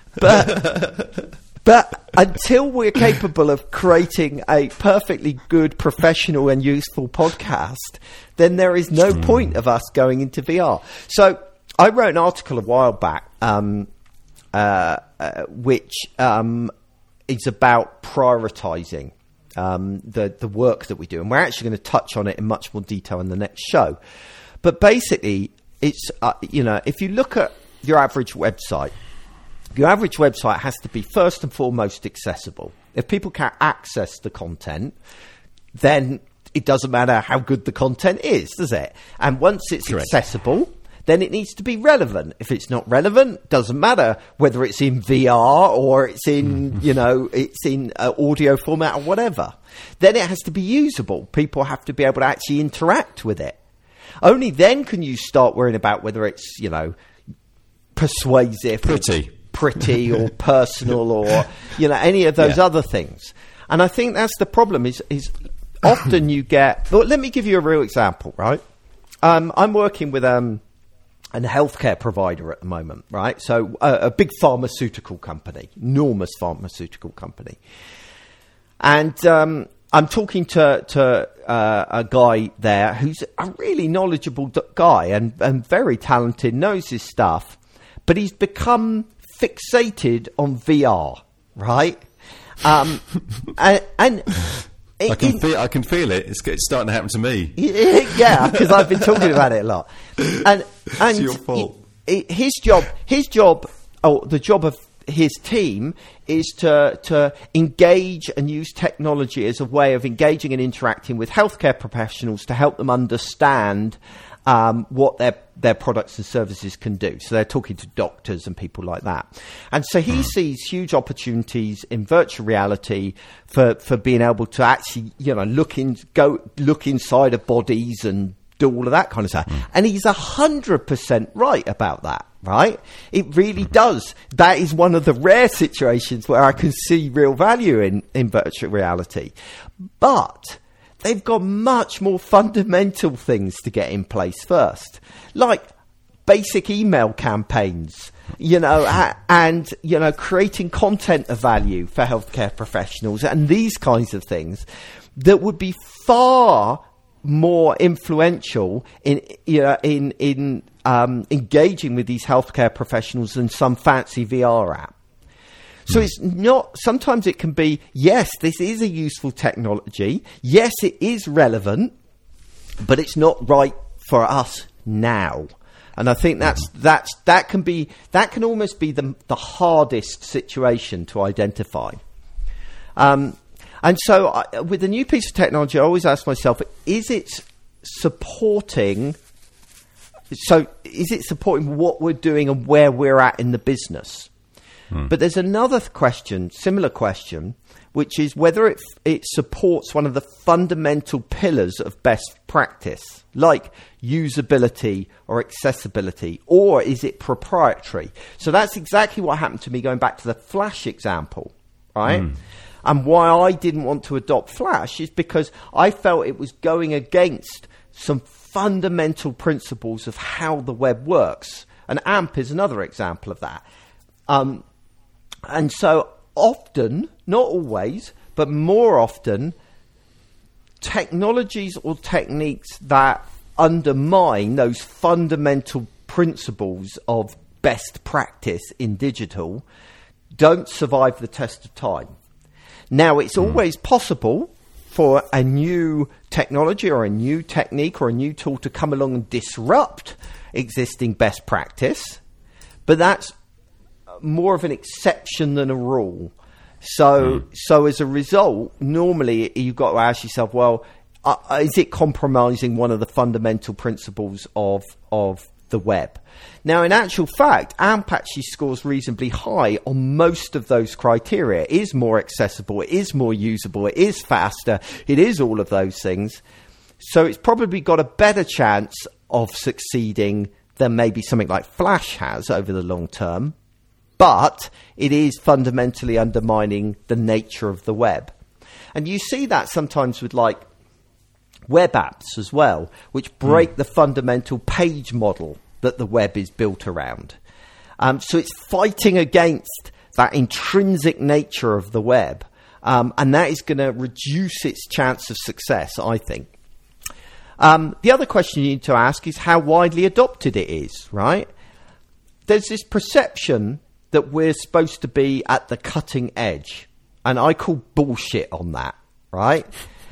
but. But until we're capable of creating a perfectly good, professional and useful podcast, then there is no mm. point of us going into V R. So I wrote an article a while back, um, uh, uh, which um, is about prioritising um, the, the work that we do. And we're actually going to touch on it in much more detail in the next show. But basically, it's, uh, you know, if you look at your average website, your average website has to be first and foremost accessible. If people can't access the content, then it doesn't matter how good the content is, does it? And once it's Correct. accessible, then it needs to be relevant. If it's not relevant, doesn't matter whether it's in V R or it's in, you know, it's in uh, audio format or whatever. Then it has to be usable. People have to be able to actually interact with it. Only then can you start worrying about whether it's, you know, persuasive. Pretty. pretty or personal or, you know, any of those yeah. other things. And I think that's the problem is, is often you get, well, let me give you a real example, right? Um, I'm working with um, a healthcare provider at the moment, right? So uh, a big pharmaceutical company, enormous pharmaceutical company. And um, I'm talking to, to uh, a guy there who's a really knowledgeable d- guy and, and very talented, knows his stuff, but he's become fixated on V R, right? Um, and, and it, I can it, feel, I can feel it. It's, it's starting to happen to me. Yeah, because I've been talking about it a lot. And, and it's your fault. It, it, his job, his job, oh, the job of his team is to to engage and use technology as a way of engaging and interacting with healthcare professionals to help them understand Um, what their their products and services can do. So they're talking to doctors and people like that. And so he mm. sees huge opportunities in virtual reality for, for being able to actually, you know, look in, go look inside of bodies and do all of that kind of stuff. Mm. And he's a hundred percent right about that, right? It really mm. does. That is one of the rare situations where I can see real value in, in virtual reality. But they've got much more fundamental things to get in place first, like basic email campaigns, you know, and, you know, creating content of value for healthcare professionals and these kinds of things that would be far more influential in, you know, in, in um, engaging with these healthcare professionals than some fancy V R app. So it's not, sometimes it can be, yes, this is a useful technology. Yes, it is relevant, but it's not right for us now. And I think that's that's that can be that can almost be the the hardest situation to identify. Um, and so, I, with a new piece of technology, I always ask myself: is it supporting? So, is it supporting what we're doing and where we're at in the business? Hmm. But there's another question, similar question, which is whether it it supports one of the fundamental pillars of best practice, like usability or accessibility, or is it proprietary? So that's exactly what happened to me going back to the Flash example, right? Mm. And why I didn't want to adopt Flash is because I felt it was going against some fundamental principles of how the web works. And AMP is another example of that. Um, and so often, not always, but more often, technologies or techniques that undermine those fundamental principles of best practice in digital don't survive the test of time. Now, it's mm. always possible for a new technology or a new technique or a new tool to come along and disrupt existing best practice, but that's more of an exception than a rule. So, mm. so as a result, normally you've got to ask yourself, well, uh, is it compromising one of the fundamental principles of of the web? Now, in actual fact, AMP actually scores reasonably high on most of those criteria. It is more accessible, it is more usable, it is faster, it is all of those things. So it's probably got a better chance of succeeding than maybe something like Flash has over the long term. But it is fundamentally undermining the nature of the web. And you see that sometimes with like web apps as well, which break mm. the fundamental page model that the web is built around. Um, so it's fighting against that intrinsic nature of the web. Um, and that is going to reduce its chance of success, I think. Um, the other question you need to ask is how widely adopted it is, right? There's this perception that we're supposed to be at the cutting edge. And I call bullshit on that, right?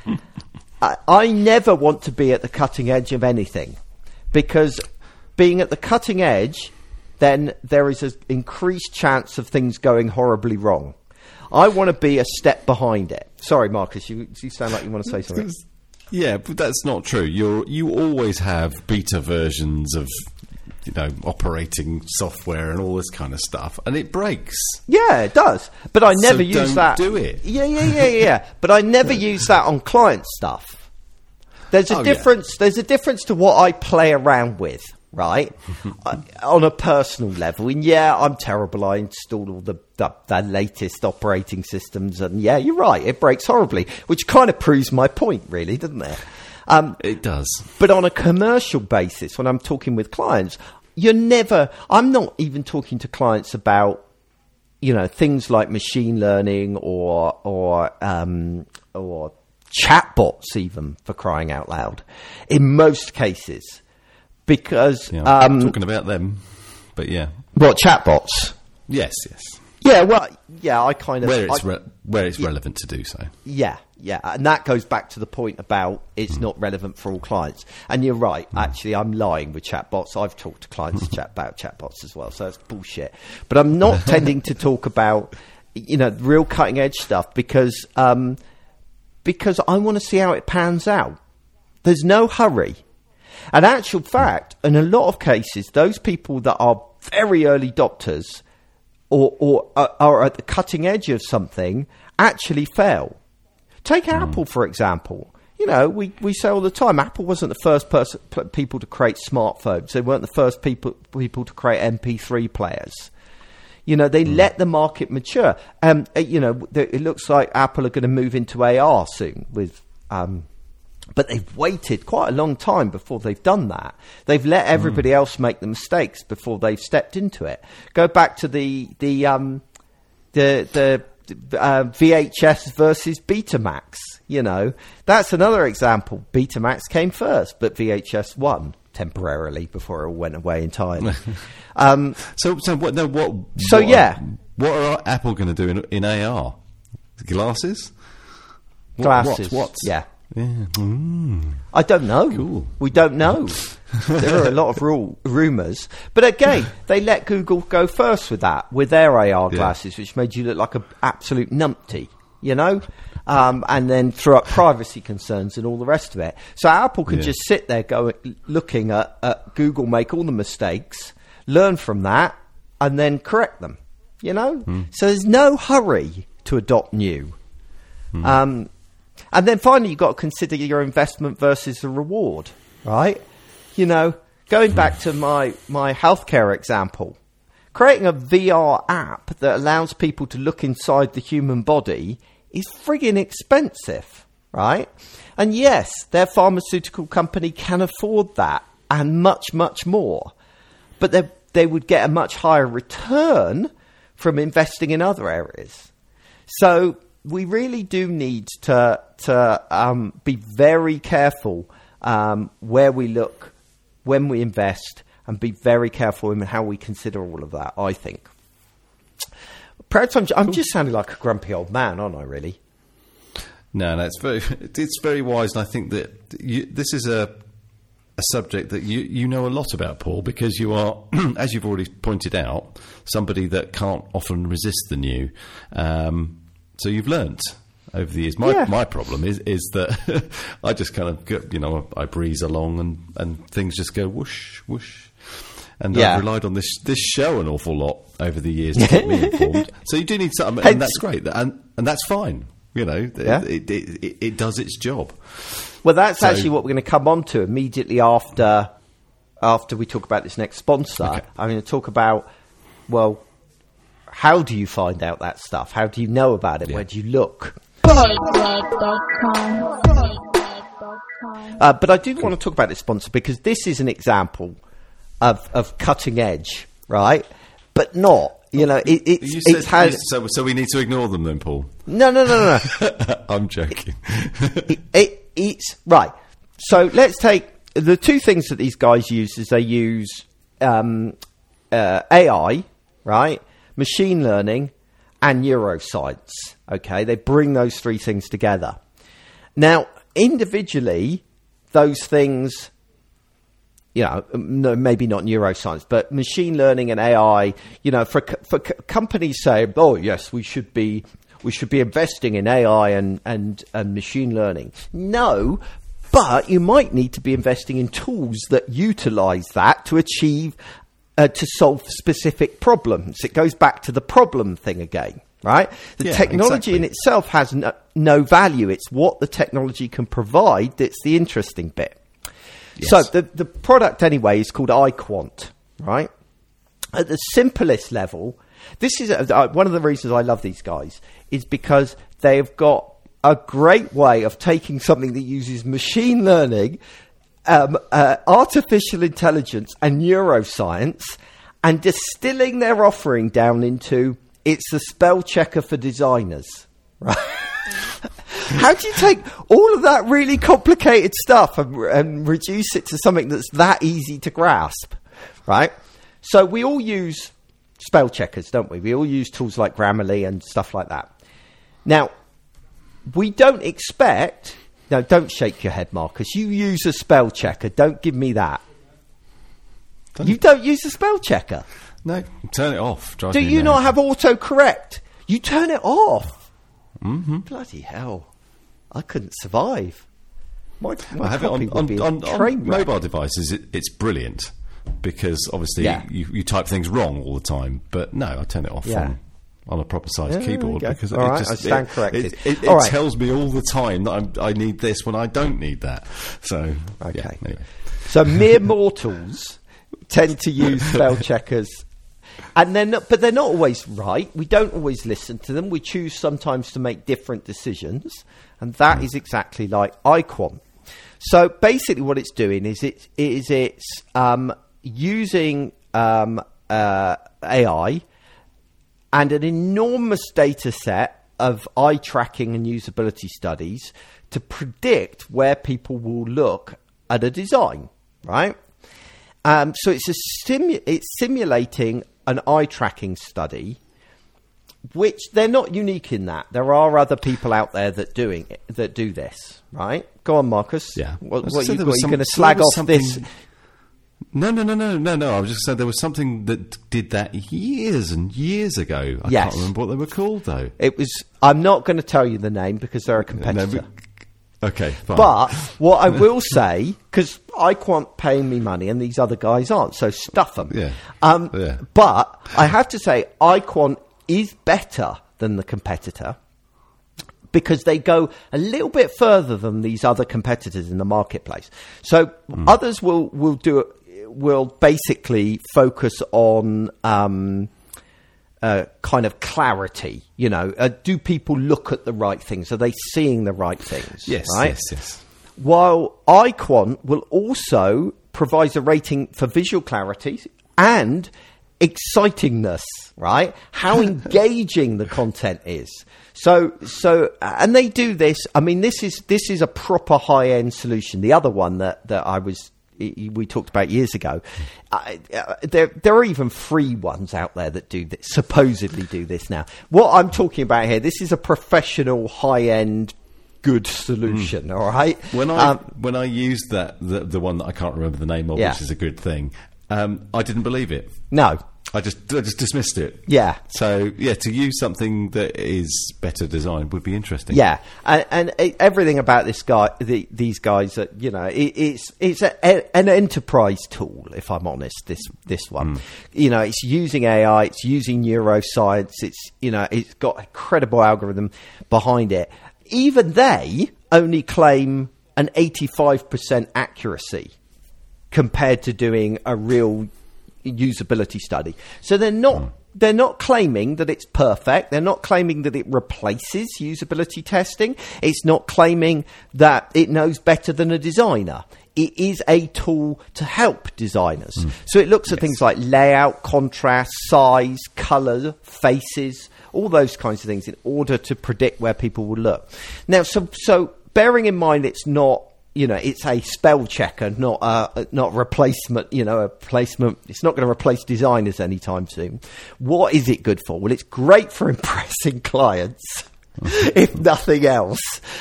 I, I never want to be at the cutting edge of anything, because being at the cutting edge, then there is an increased chance of things going horribly wrong. I want to be a step behind it. Sorry, Marcus, you, you sound like you want to say something. Yeah, but that's not true. You're, you always have beta versions of, you know, operating software and all this kind of stuff, and it breaks. Yeah, it does. But I never so use don't that. Do it. Yeah, yeah, yeah, yeah. But I never use that on client stuff. There's a oh, difference. Yeah. There's a difference to what I play around with, right? uh, on a personal level. And yeah, I'm terrible. I installed all the, the the latest operating systems, and yeah, you're right. It breaks horribly, which kind of proves my point, really, doesn't it? Um, it does. But on a commercial basis, when I'm talking with clients, you're never, I'm not even talking to clients about, you know, things like machine learning or, or, um, or chatbots even, for crying out loud, in most cases, because, yeah, um, talking about them, but yeah. What, chatbots? Yes, yes. Yeah, well, yeah, I kind of... Where it's, I, re- where it's yeah, relevant to do so. Yeah, yeah. And that goes back to the point about it's mm. not relevant for all clients. And you're right, mm. actually, I'm lying with chatbots. I've talked to clients chat about chatbots as well, so it's bullshit. But I'm not tending to talk about, you know, real cutting-edge stuff because, um, because I want to see how it pans out. There's no hurry. And actual fact, in a lot of cases, those people that are very early adopters... Or, or uh, are at the cutting edge of something, actually fail. Take mm. Apple, for example. You know, we, we say all the time, Apple wasn't the first person, p- people to create smartphones. They weren't the first people people to create M P three players. You know, they mm. let the market mature. Um, you know, th- it looks like Apple are going to move into A R soon with... Um, But they've waited quite a long time before they've done that. They've let everybody mm. else make the mistakes before they've stepped into it. Go back to the the um, the the uh, V H S versus Betamax. You know, that's another example. Betamax came first, but V H S won temporarily before it all went away entirely. um, so, so what? No, what? So what yeah, are, what are Apple going to do in, in A R? Glasses. Glasses. What? what? Yeah. Yeah. Mm. I don't know. Cool. We don't know. There are a lot of rule, rumours. But again, they let Google go first with that, with their A R glasses, yeah. which made you look like an absolute numpty, you know? Um, and then threw up privacy concerns and all the rest of it. So Apple can yeah. just sit there going, looking at, at Google make all the mistakes, learn from that, and then correct them, you know? Mm. So there's no hurry to adopt new. Mm. Um, and then finally, you've got to consider your investment versus the reward, right? You know, going back to my, my healthcare example, creating a V R app that allows people to look inside the human body is frigging expensive, right? And yes, their pharmaceutical company can afford that and much, much more. But they they would get a much higher return from investing in other areas. So we really do need to to um, be very careful um, where we look, when we invest, and be very careful in how we consider all of that, I think. Perhaps I'm, I'm just sounding like a grumpy old man, aren't I, really? No, no, it's very, it's very wise, and I think that you, this is a a subject that you, you know a lot about, Paul, because you are, as you've already pointed out, somebody that can't often resist the new. Um, so you've learnt over the years. My yeah. my problem is is that I just kind of, get, you know, I breeze along and, and things just go whoosh, whoosh. And yeah. I've relied on this this show an awful lot over the years to keep me informed. So you do need something, and that's great, and and that's fine. You know, yeah. it, it, it, it does its job. Well, that's so, actually what we're going to come on to immediately after after we talk about this next sponsor. Okay. I'm going to talk about, well, how do you find out that stuff? How do you know about it? Yeah. Where do you look? Uh, but I do want to talk about this sponsor because this is an example of of cutting edge, right? But not, you know, it, it's, you it's said, has, so, so we need to ignore them then, Paul? No, no, no, no. no. I'm joking. it, it, it's, right. So let's take the two things that these guys use is they use um, uh, A I, right? Machine learning and neuroscience, okay? They bring those three things together. Now, individually, those things... You know, no, maybe not neuroscience, but machine learning and A I. You know, for for companies say, "Oh, yes, we should be we should be investing in A I and and, and machine learning." No, but you might need to be investing in tools that utilize that to achieve uh, to solve specific problems. It goes back to the problem thing again, right? The yeah, technology exactly. in itself has no, no value. It's what the technology can provide that's the interesting bit. Yes. So the, the product anyway is called iQuant, right? At the simplest level, this is a, uh, one of the reasons I love these guys is because they've got a great way of taking something that uses machine learning, um, uh, artificial intelligence and neuroscience and distilling their offering down into it's the spell checker for designers, right? How do you take all of that really complicated stuff and, and reduce it to something that's that easy to grasp, right? So we all use spell checkers, don't we? We all use tools like Grammarly and stuff like that. Now, we don't expect... No, don't shake your head, Marcus. You use a spell checker. Don't give me that. Don't you don't use a spell checker? No, turn it off. Do you not have autocorrect? You turn it off. Mm-hmm. Bloody hell. I couldn't survive. My, my I have it on, on, on, on mobile devices. It, it's brilliant because obviously yeah. you, you type things wrong all the time. But no, I turn it off yeah. on, on a proper sized yeah, keyboard because all it right, just I stand it, corrected. It, it, it right. tells me all the time that I'm, I need this when I don't need that. So okay. Yeah, anyway. So mere mortals tend to use spell checkers. And they're not, but they're not always right. We don't always listen to them. We choose sometimes to make different decisions. And that is exactly like iQuant. So basically what it's doing is it is it's um, using um, uh, A I and an enormous data set of eye tracking and usability studies to predict where people will look at a design, right? Um, so it's a simu- it's simulating an eye tracking study which they're not unique in that. There are other people out there that doing it, that do this, right? Go on, Marcus. Yeah. What, what you, what, you going to slag off something... this? No, no, no, no, no, no. I was just saying there was something that did that years and years ago. I yes. can't remember what they were called, though. It was... I'm not going to tell you the name because they're a competitor. No, but, okay, fine. But what I will say, because iQuant paying me money and these other guys aren't, so stuff them. Yeah. Um, yeah. But I have to say iQuant is better than the competitor because they go a little bit further than these other competitors in the marketplace. So mm. others will, will do it. Will basically focus on um, uh, kind of clarity. You know, uh, do people look at the right things? Are they seeing the right things? Yes, right? yes, yes. While iQuant will also provide a rating for visual clarity and excitingness, right? How engaging the content is. So, so, and they do this. I mean, this is this is a proper high end solution. The other one that that I was. we talked about years ago. Uh, uh, there, there are even free ones out there that do this, supposedly do this now. What I'm talking about here, this is a professional, high-end, good solution. Mm. All right. When I um, when I used that, the, the one that I can't remember the name of, yeah. which is a good thing, um, I didn't believe it. No. I just I just dismissed it. Yeah. So, yeah, to use something that is better designed would be interesting. Yeah. And, and it, everything about this guy, the, these guys, uh, you know, it, it's it's a, a, an enterprise tool, if I'm honest, this this one. Mm. You know, it's using A I, it's using neuroscience, it's, you know, it's got a credible algorithm behind it. Even they only claim an eighty-five percent accuracy compared to doing a real usability study. So they're not mm. they're not claiming that it's perfect. They're not claiming that it replaces usability testing. It's not claiming that it knows better than a designer. It is a tool to help designers. Mm. So it looks at yes. things like layout, contrast, size, color, faces, all those kinds of things in order to predict where people will look. Now, so so bearing in mind it's not, you know, it's a spell checker, not a not replacement. You know, a placement. It's not going to replace designers anytime soon. What is it good for? Well, it's great for impressing clients, if nothing else.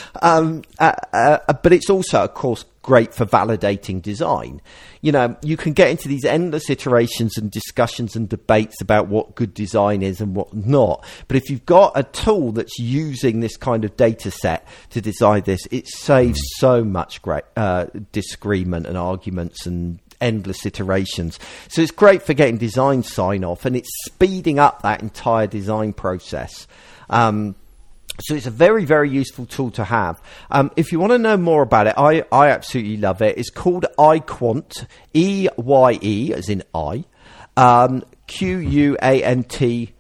Um, uh, uh, but it's also, of course, great for validating design. You know, you can get into these endless iterations and discussions and debates about what good design is and what not. But if you've got a tool that's using this kind of data set to decide this, it saves so much great uh, disagreement and arguments and endless iterations. So it's great for getting design sign off, and it's speeding up that entire design process. Um, So it's a very, very useful tool to have. Um, if you want to know more about it, I, I absolutely love it. It's called iQuant, E Y E, as in I, um, Q U A N T,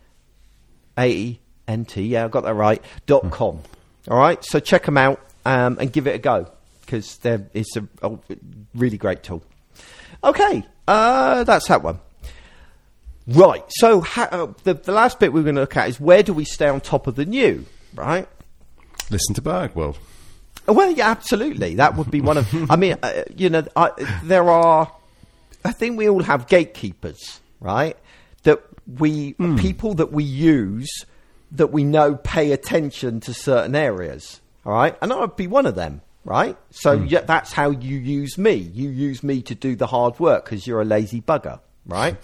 A E N T, yeah, I got that right, dot com. All right, so check them out um, and give it a go, because it's a, a really great tool. Okay, uh, that's that one. Right, so ha- uh, the, the last bit we're going to look at is where do we stay on top of the new? Right? Listen to Bergwell. Well, yeah, absolutely. That would be one of... I mean, uh, you know, I, there are... I think we all have gatekeepers, right? That we... Mm. People that we use that we know pay attention to certain areas, all right? And I would be one of them, right? So mm. yeah, that's how you use me. You use me to do the hard work because you're a lazy bugger, right?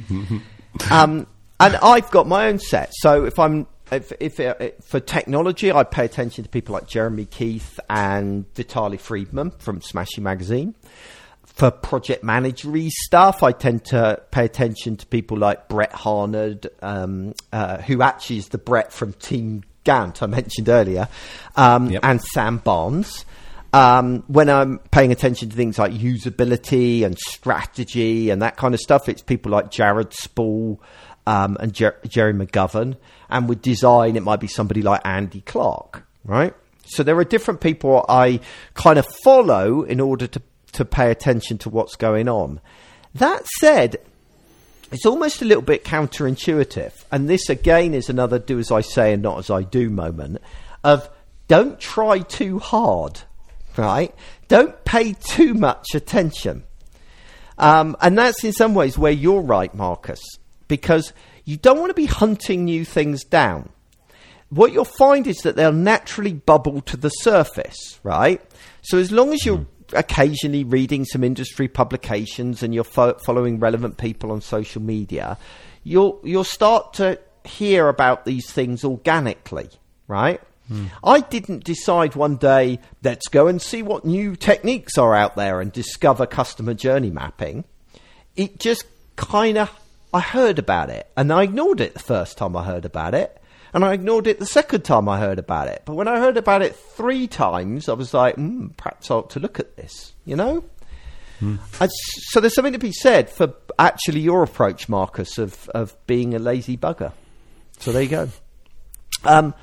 um, and I've got my own set. So if I'm... If, if, if for technology, I pay attention to people like Jeremy Keith and Vitaly Friedman from Smashing Magazine. For project managery stuff, I tend to pay attention to people like Brett Harnard, um, uh, who actually is the Brett from Team Gantt I mentioned earlier, um, yep. and Sam Barnes. Um, when I'm paying attention to things like usability and strategy and that kind of stuff, it's people like Jared Spall, Um, and Jer- Jerry McGovern, and with design it might be somebody like Andy Clark, right? So there are different people I kind of follow in order to, to pay attention to what's going on. That said, it's almost a little bit counterintuitive, and this again is another do as I say and not as I do moment of don't try too hard, right? Don't pay too much attention. Um, and that's in some ways where you're right, Marcus. Because you don't want to be hunting new things down. What you'll find is that they'll naturally bubble to the surface, right? So as long as you're mm. occasionally reading some industry publications and you're fo- following relevant people on social media, you'll you'll start to hear about these things organically, right? Mm. I didn't decide one day, let's go and see what new techniques are out there and discover customer journey mapping. It just kind of, I heard about it and I ignored it the first time I heard about it. And I ignored it the second time I heard about it. But when I heard about it three times, I was like, mm, perhaps I ought to look at this, you know? Mm. And so there's something to be said for actually your approach, Marcus, of, of being a lazy bugger. So there you go. Um,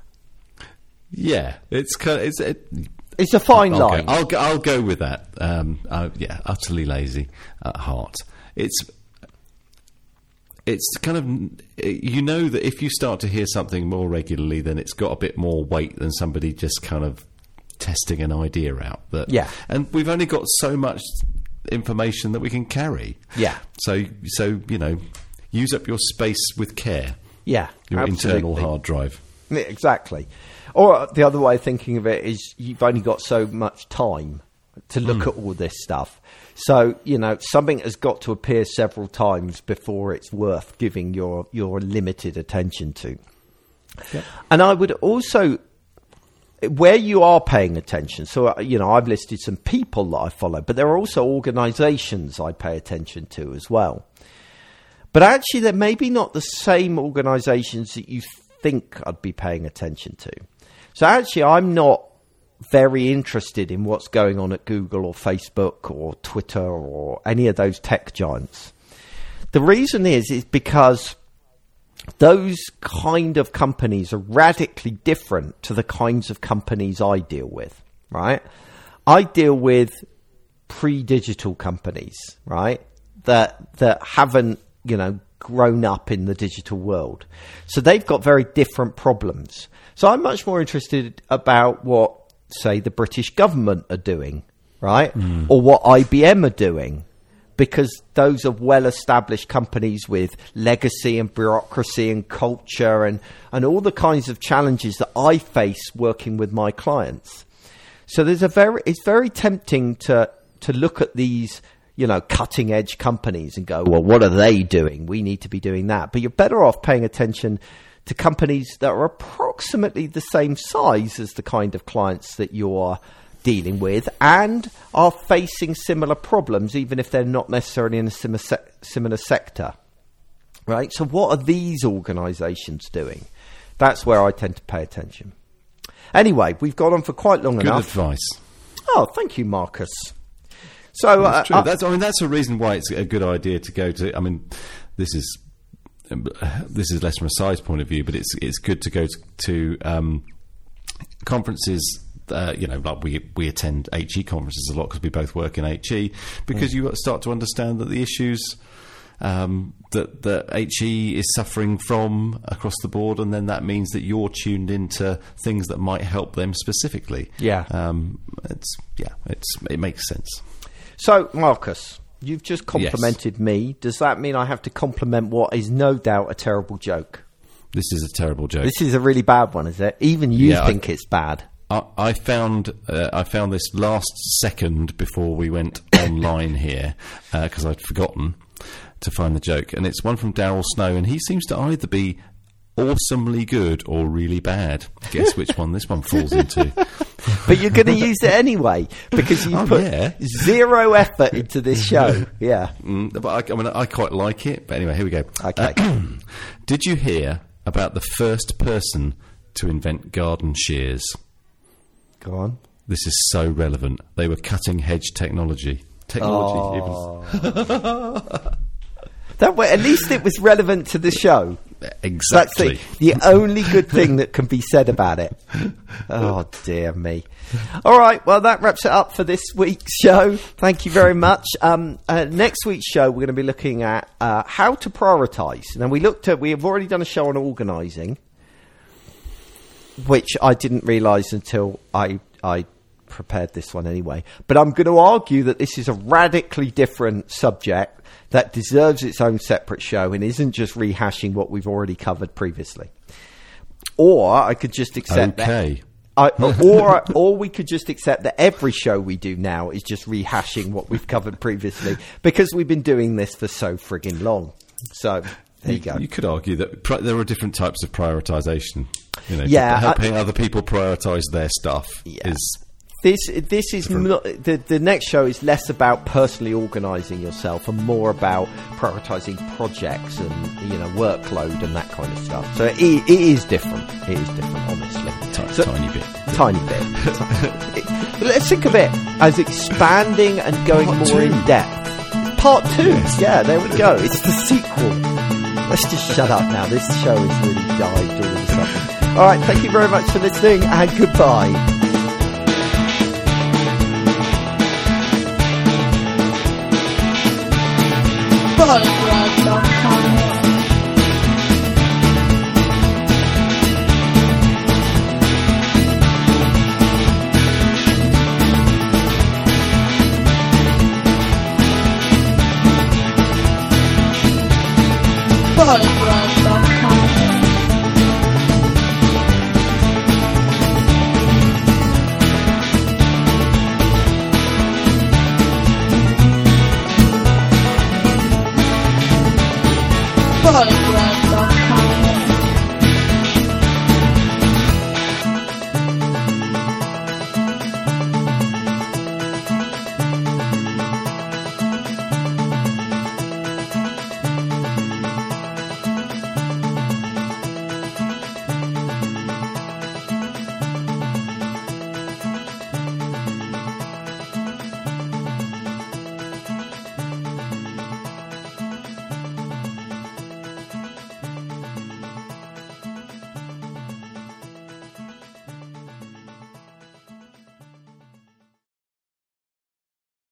yeah, it's kind of, it's, it, it's a fine I'll line. Go, I'll, go, I'll go with that. Um, I, yeah, utterly lazy at heart. It's... It's kind of, you know that if you start to hear something more regularly, then it's got a bit more weight than somebody just kind of testing an idea out. That, yeah. And we've only got so much information that we can carry. Yeah. So, so you know, use up your space with care. Yeah, Your absolutely. internal hard drive. Exactly. Or the other way of thinking of it is you've only got so much time to look mm. at all this stuff. So, you know, something has got to appear several times before it's worth giving your, your limited attention to. Yep. And I would also, where you are paying attention, so, you know, I've listed some people that I follow, but there are also organisations I pay attention to as well. But actually, they're maybe not the same organisations that you think I'd be paying attention to. So actually, I'm not very interested in what's going on at Google or Facebook or Twitter or any of those tech giants. The reason is, is because those kind of companies are radically different to the kinds of companies I deal with, right? I deal with pre-digital companies, right? That, that haven't, you know, grown up in the digital world. So they've got very different problems. So I'm much more interested about what, say, the British government are doing, right? Mm. Or what I B M are doing, because those are well-established companies with legacy and bureaucracy and culture and, and all the kinds of challenges that I face working with my clients. So there's a very, it's very tempting to, to look at these, you know, cutting-edge companies and go, well, what are they doing? We need to be doing that. But you're better off paying attention to companies that are approximately the same size as the kind of clients that you're dealing with and are facing similar problems, even if they're not necessarily in a similar, se- similar sector, right? So what are these organisations doing? That's where I tend to pay attention. Anyway, we've gone on for quite long Good enough. Good advice. Oh, thank you, Marcus. So uh, true. I, that's, I mean, that's a reason why it's a good idea to go to. I mean, this is this is less from a size point of view, but it's it's good to go to, to um, conferences. Uh, you know, like we we attend H E conferences a lot because we both work in H E, because mm. you start to understand that the issues um, that that H E is suffering from across the board, and then that means that you're tuned into things that might help them specifically. Yeah, um, it's yeah, it's it makes sense. So, Marcus, you've just complimented yes. me. Does that mean I have to compliment what is no doubt a terrible joke? This is a terrible joke. This is a really bad one, is it? Even you yeah, think I, it's bad. I, I found uh, I found this last second before we went online here because uh, I'd forgotten to find the joke, and it's one from Daryl Snow, and he seems to either be awesomely good or really bad. Guess which one this one falls into. But you're going to use it anyway because you oh, put yeah. zero effort into this show. Yeah, mm, but I, I mean, I quite like it. But anyway, here we go. Okay. Uh, did you hear about the first person to invent garden shears? Go on. This is so relevant. They were cutting edge technology. Technology. Oh. Even. That way, at least it was relevant to the show. Exactly. That's the, the only good thing that can be said about it. Oh, dear me. All right, well, that wraps it up for this week's show. Thank you very much. Um, uh, next week's show, we're going to be looking at uh, how to prioritise. Now, we looked at, we have already done a show on organising, which I didn't realise until I, I prepared this one anyway. But I'm going to argue that this is a radically different subject that deserves its own separate show and isn't just rehashing what we've already covered previously. Or I could just accept okay. that. I, or or we could just accept that every show we do now is just rehashing what we've covered previously because we've been doing this for so frigging long. So there you, you go. You could argue that pri- there are different types of prioritisation. You know, yeah, helping I, other people prioritise their stuff yeah. is. This this is not, the the next show is less about personally organising yourself and more about prioritising projects and you know workload and that kind of stuff. So it, it is different. It is different, honestly. T- so, tiny bit. Tiny bit. it, let's think of it as expanding and going Part more two. in depth. Part two. Yes. Yeah, there we go. It's the sequel. Let's just shut up now. This show has really died all of a sudden. All right. Thank you very much for listening and goodbye. Polyglot dot com Polyglot dot com Polyglot dot com